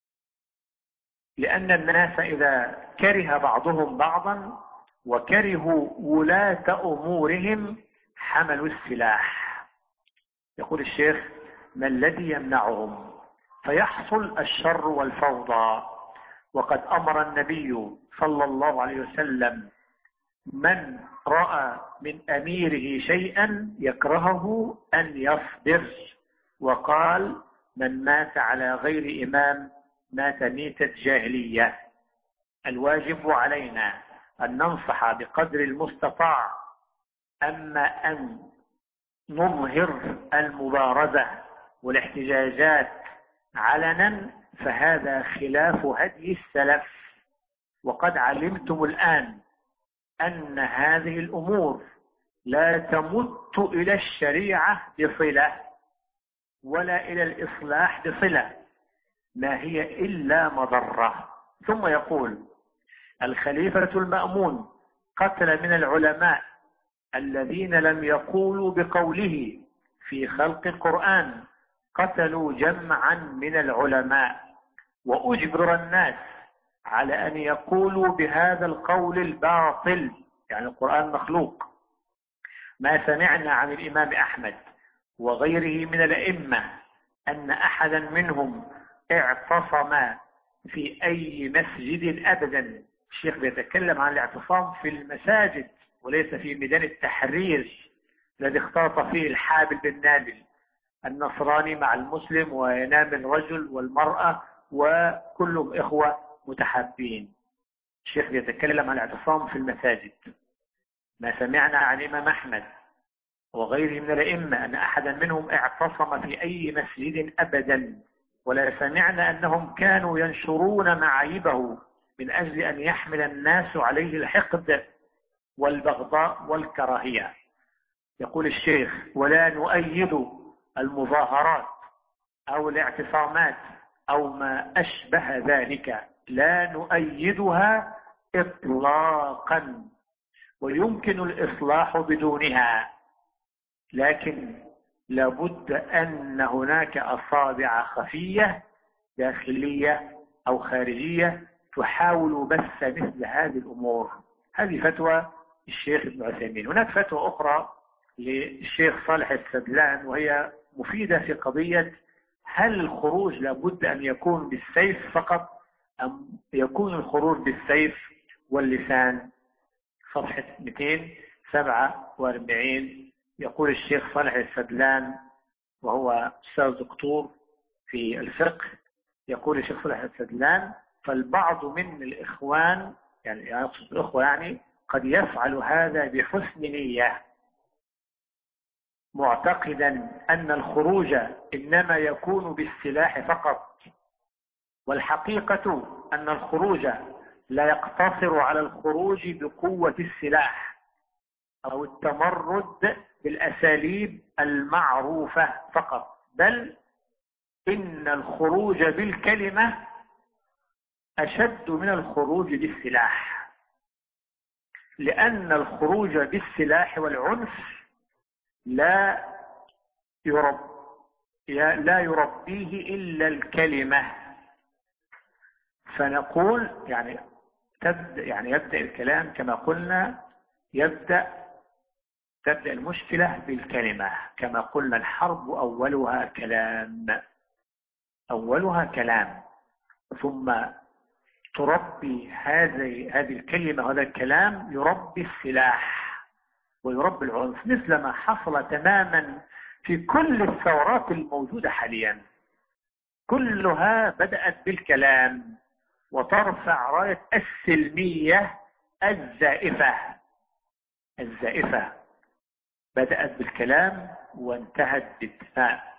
A: لأن الناس إذا كره بعضهم بعضا وكرهوا ولاة أمورهم حملوا السلاح. يقول الشيخ: ما الذي يمنعهم فيحصل الشر والفوضى؟ وقد أمر النبي صلى الله عليه وسلم من رأى من أميره شيئا يكرهه أن يصبر، وقال: من مات على غير إمام مات ميتة جاهلية. الواجب علينا أن ننصح بقدر المستطاع، أما أن نظهر المبارزة والاحتجاجات علنا فهذا خلاف هدي السلف. وقد علمتم الآن أن هذه الأمور لا تمت إلى الشريعة بصلة ولا إلى الإصلاح بصلة، ما هي إلا مضرة. ثم يقول: الخليفة المأمون قتل من العلماء الذين لم يقولوا بقوله في خلق القرآن، قتلوا جمعا من العلماء، وأجبر الناس على أن يقولوا بهذا القول الباطل، يعني القرآن مخلوق. ما سمعنا عن الإمام أحمد وغيره من الأئمة أن أحدا منهم اعتصم في أي مسجد أبدا. الشيخ بيتكلم عن الاعتصام في المساجد وليس في ميدان التحرير الذي اختلط فيه الحابل بالنابل، النصراني مع المسلم، وينام الرجل والمرأة وكلهم إخوة متحابين. الشيخ يتكلم عن الاعتصام في المساجد. ما سمعنا عن إمام أحمد وغيره من الأئمة أن أحدا منهم اعتصم في أي مسجد أبدا، ولا سمعنا أنهم كانوا ينشرون معايبه من أجل أن يحمل الناس عليه الحقد والبغضاء والكراهية. يقول الشيخ: ولا نؤيد المظاهرات أو الاعتصامات أو ما أشبه ذلك، لا نؤيدها إطلاقا، ويمكن الإصلاح بدونها، لكن لابد أن هناك أصابع خفية داخلية أو خارجية تحاول بث مثل هذه الأمور. هذه فتوى الشيخ ابن عثيمين. هناك فتوى أخرى للشيخ صالح السدلان وهي مفيدة في قضية: هل الخروج لابد أن يكون بالسيف فقط أم يكون الخروج بالسيف واللسان؟ صفحة 247 يقول الشيخ صالح السدلان وهو أستاذ دكتور في الفقه، يقول الشيخ صالح السدلان: فالبعض من الإخوان، يعني يقصد الأخوة، يعني قد يفعل هذا بحسن نية معتقدا أن الخروج إنما يكون بالسلاح فقط، والحقيقة أن الخروج لا يقتصر على الخروج بقوة السلاح أو التمرد بالأساليب المعروفة فقط، بل إن الخروج بالكلمة أشد من الخروج بالسلاح، لأن الخروج بالسلاح والعنف لا يربيه إلا الكلمة. فنقول يعني يبدأ الكلام كما قلنا، تبدأ المشكلة بالكلمة، كما قلنا الحرب أولها كلام، ثم تربي هذه الكلمة، هذا الكلام يربي السلاح ويربي العنف، مثل ما حصل تماما في كل الثورات الموجودة حاليا، كلها بدأت بالكلام وترفع راية السلمية الزائفة، بدأت بالكلام وانتهت بالدماء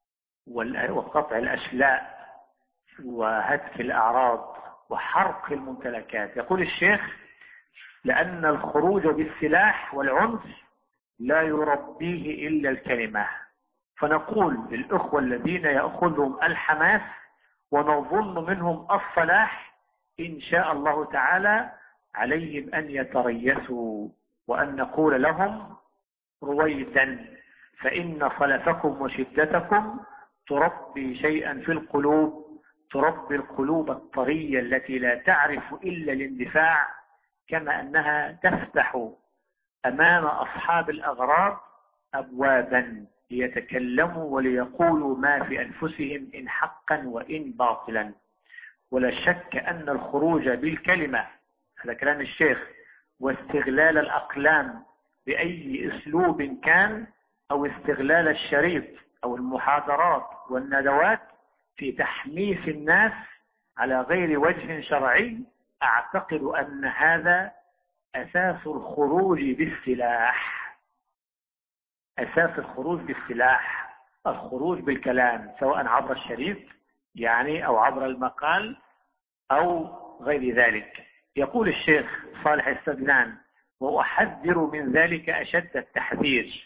A: وقطع الأشلاء وهتك الأعراض وحرق الممتلكات. يقول الشيخ: لأن الخروج بالسلاح والعنف لا يربيه إلا الكلمة. فنقول للإخوة الذين يأخذهم الحماس ونظن منهم الصلاح، إن شاء الله تعالى عليهم أن يتريثوا، وأن نقول لهم: رويدا، فإن صلفكم وشدتكم تربي شيئا في القلوب، تربي القلوب الطرية التي لا تعرف إلا الاندفاع، كما أنها تفتح أمام أصحاب الأغراض أبوابا ليتكلموا وليقولوا ما في أنفسهم إن حقا وإن باطلا. ولا شك أن الخروج بالكلمة، هذا كلام الشيخ، واستغلال الأقلام بأي أسلوب كان، أو استغلال الشريط أو المحاضرات والندوات في تحميس الناس على غير وجه شرعي، أعتقد أن هذا أساس الخروج بالسلاح. أساس الخروج بالسلاح الخروج بالكلام، سواء عبر الشريط يعني أو عبر المقال أو غير ذلك. يقول الشيخ صالح السدلان: وأحذر من ذلك أشد التحذير،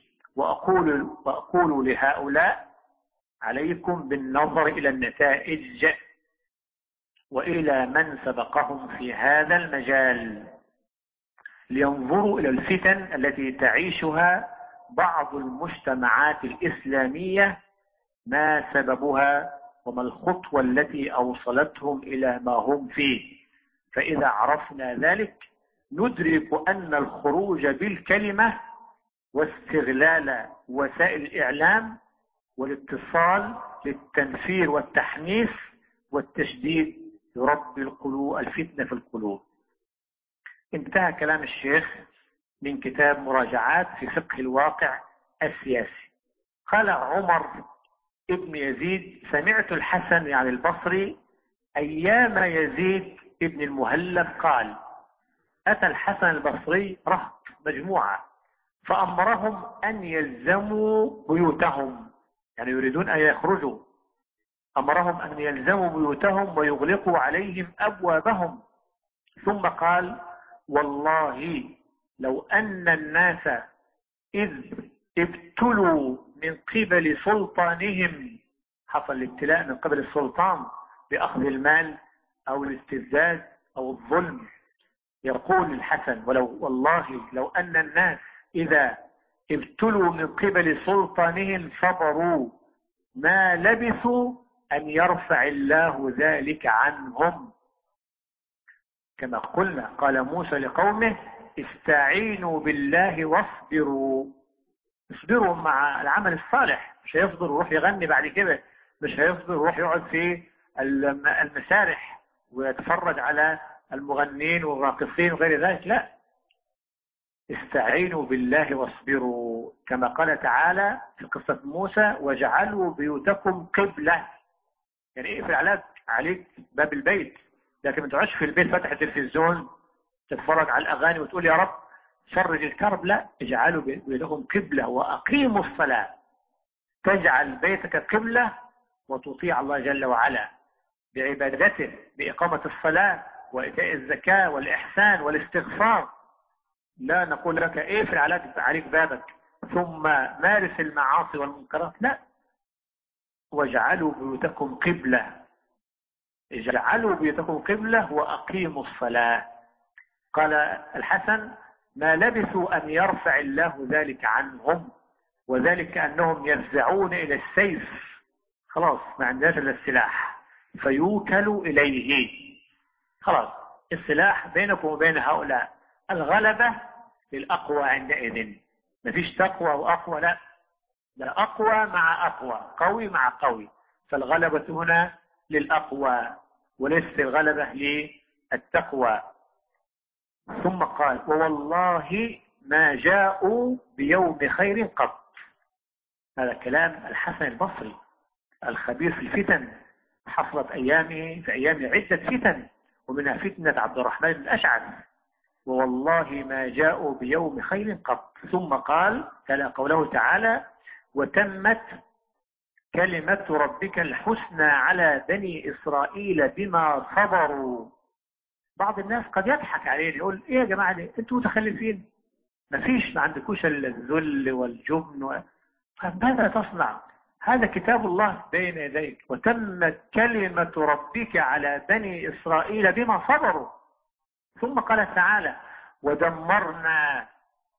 A: وأقول لهؤلاء: عليكم بالنظر إلى النتائج وإلى من سبقهم في هذا المجال، لينظروا إلى الفتن التي تعيشها بعض المجتمعات الإسلامية، ما سببها وما الخطوة التي أوصلتهم إلى ما هم فيه. فإذا عرفنا ذلك ندرك أن الخروج بالكلمة واستغلال وسائل الإعلام والاتصال للتنفير والتحميس والتشديد يربي الفتنة في القلوب. انتهى كلام الشيخ من كتاب مراجعات في فقه الواقع السياسي. قال عمر ابن يزيد: سمعت الحسن يعني البصري أيام يزيد ابن المهلب قال: أتى الحسن البصري رهط مجموعة فأمرهم أن يلزموا بيوتهم، يعني يريدون أن يخرجوا، أمرهم أن يلزموا بيوتهم ويغلقوا عليهم أبوابهم، ثم قال: والله لو أن الناس إذ ابتلوا من قبل سلطانهم، حصل الابتلاء من قبل السلطان بأخذ المال أو الاستبداد أو الظلم، يقول الحسن: والله لو أن الناس إذا ابتلوا من قبل سلطانهم صبروا ما لبثوا أن يرفع الله ذلك عنهم. كما قلنا قال موسى لقومه: استعينوا بالله واصبروا. اصبروا مع العمل الصالح، مش هيصبر ويروح يغني بعد كده، مش هيصبر ويروح يقعد في المسارح ويتفرج على المغنين والراقصين وغير ذلك، لا، استعينوا بالله واصبروا، كما قال تعالى في قصة موسى: وجعلوا بيوتكم قبلة. يعني اقفل عليك باب البيت، لكن ما تقعدش في البيت فاتح التلفزيون تتفرج على الأغاني وتقول يا رب فرج الكرب، لا، اجعلوا بيتكم قبلة وأقيموا الصلاة. تجعل بيتك قبلة وتطيع الله جل وعلا بعبادته بإقامة الصلاة وإيتاء الزكاة والإحسان والاستغفار. لا نقول لك اقفل عليك بابك ثم مارس المعاصي والمنكرات، لا، واجعلوا بيوتكم قبلة، اجعلوا بيوتكم قبلة وأقيموا الصلاة. قال الحسن: ما لبثوا أن يرفع الله ذلك عنهم، وذلك أنهم يفزعون إلى السيف، خلاص ما عندناش إلا السلاح فيوكلوا إليه، خلاص السلاح بينكم وبين هؤلاء، الغلبة للأقوى عندئذ، مفيش تقوى وأقوى، لا، لا، أقوى مع أقوى، قوي مع قوي، فالغلبة هنا للأقوى وليس الغلبة للتقوى. ثم قال: ووالله ما جاءوا بيوم خير قط. هذا كلام الحسن البصري الخبير في الفتن، حصلت أيامه في أيام عدة فتن، ومنها فتنة عبد الرحمن بن الأشعث: ووالله ما جاءوا بيوم خير قط. ثم قال: تلا قوله تعالى: وتمت كلمة ربك الحسنى على بني إسرائيل بما صبروا. بعض الناس قد يضحك عليه يقول: ايه يا جماعة دي انتوا متخلفين، ما عندكوش الذل والجبن ماذا تصنع؟ هذا كتاب الله بين يديك. وتمت كلمة ربك على بني إسرائيل بما صبروا. ثم قال تعالى: ودمرنا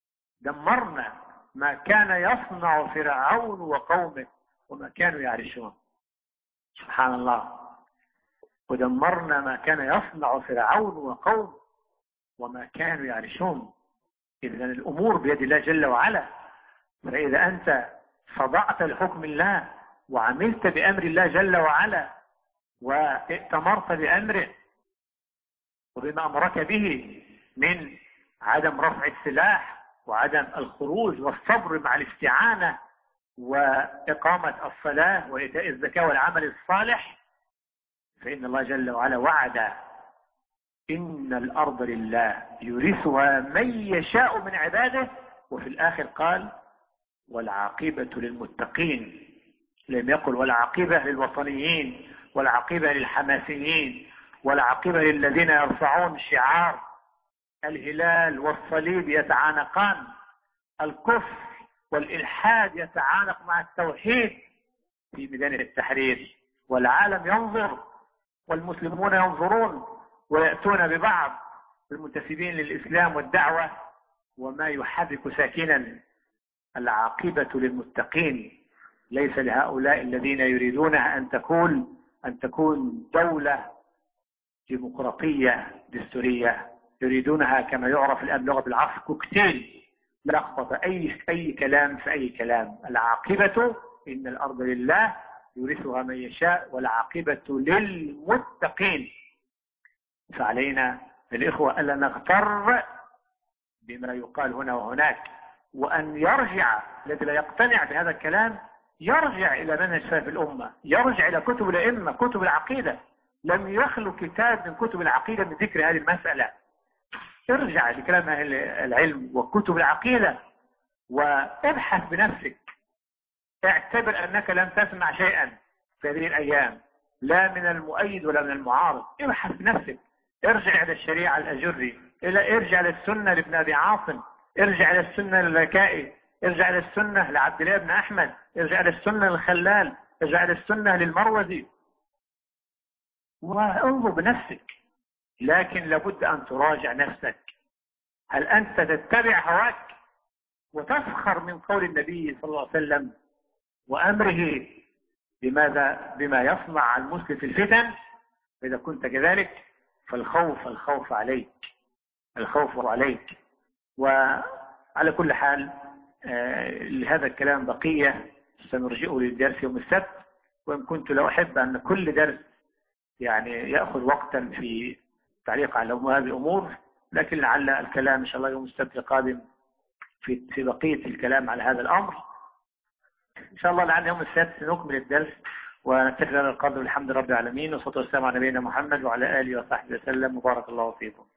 A: ما كان يصنع فرعون وقومه وما كانوا يعرشون. سبحان الله، ودمرنا ما كان يصنع فرعون وقومه وما كانوا يعرشون. إذن الأمور بيد الله جل وعلا، فإذا أنت خضعت لحكم الله وعملت بأمر الله جل وعلا وائتمرت بأمره وبما أمرك به من عدم رفع السلاح وعدم الخروج والصبر مع الاستعانة وإقامة الصلاة وإيتاء الزكاة والعمل الصالح، فإن الله جل وعلا وعد: إن الأرض لله يورثها من يشاء من عباده. وفي الآخر قال: والعاقبة للمتقين، لم يقل والعاقبة للوطنيين والعاقبة للحماسيين والعاقبة للذين يرفعون شعار الهلال والصليب يتعانقان، الكفر والإلحاد يتعانق مع التوحيد في ميدان التحرير، والعالم ينظر والمسلمون ينظرون ويأتون ببعض المنتسبين للإسلام والدعوة وما يحرك ساكنا. العاقبة للمتقين، ليس لهؤلاء الذين يريدونها أن تكون دولة ديمقراطية دستورية، يريدونها كما يعرف الآن لغة العصر كوكتيل، لخبط أي كلام في أي كلام. العاقبة إن الأرض لله يورثها من يشاء والعاقبة للمتقين. فعلينا الإخوة ألا نغتر بما يقال هنا وهناك، وأن يرجع الذي لا يقتنع بهذا الكلام يرجع إلى منهج سلف الأمة، يرجع إلى كتب الأئمة، كتب العقيدة. لم يخلو كتاب من كتب العقيدة من ذكر هذه المسألة. ارجع لكلام أهل العلم وكتب العقيدة وابحث بنفسك. اعتبر أنك لم تسمع شيئا في هذه الأيام، لا من المؤيد ولا من المعارض. ابحث بنفسك، ارجع إلى الشريعة الأجري، ارجع للسنة لابن أبي عاصم، ارجع إلى السنة للكائي، ارجع إلى السنة لعبد الله بن أحمد، ارجع إلى السنة للخلال، ارجع إلى السنة للمروزي، وانظر بنفسك. لكن لابد أن تراجع نفسك. هل أنت تتبع هواك وتفخر من قول النبي صلى الله عليه وسلم وأمره بما يصنع المسلم في الفتن؟ فإذا كنت كذلك فالخوف عليك، الخوف عليك. وعلى كل حال لهذا الكلام بقية سنرجئه للدرس يوم السبت. وإن كنت لو أحب أن كل درس يعني يأخذ وقتا في تعليق على هذه الأمور، لكن لعل الكلام إن شاء الله يوم السبت القادم في بقية الكلام على هذا الأمر. إن شاء الله لعل يوم السبت نكمل الدرس ونتفق على القدر. الحمد لله رب العالمين، والصلاة والسلام على نبينا محمد وعلى آله وصحبه وسلم، وبارك الله فيكم.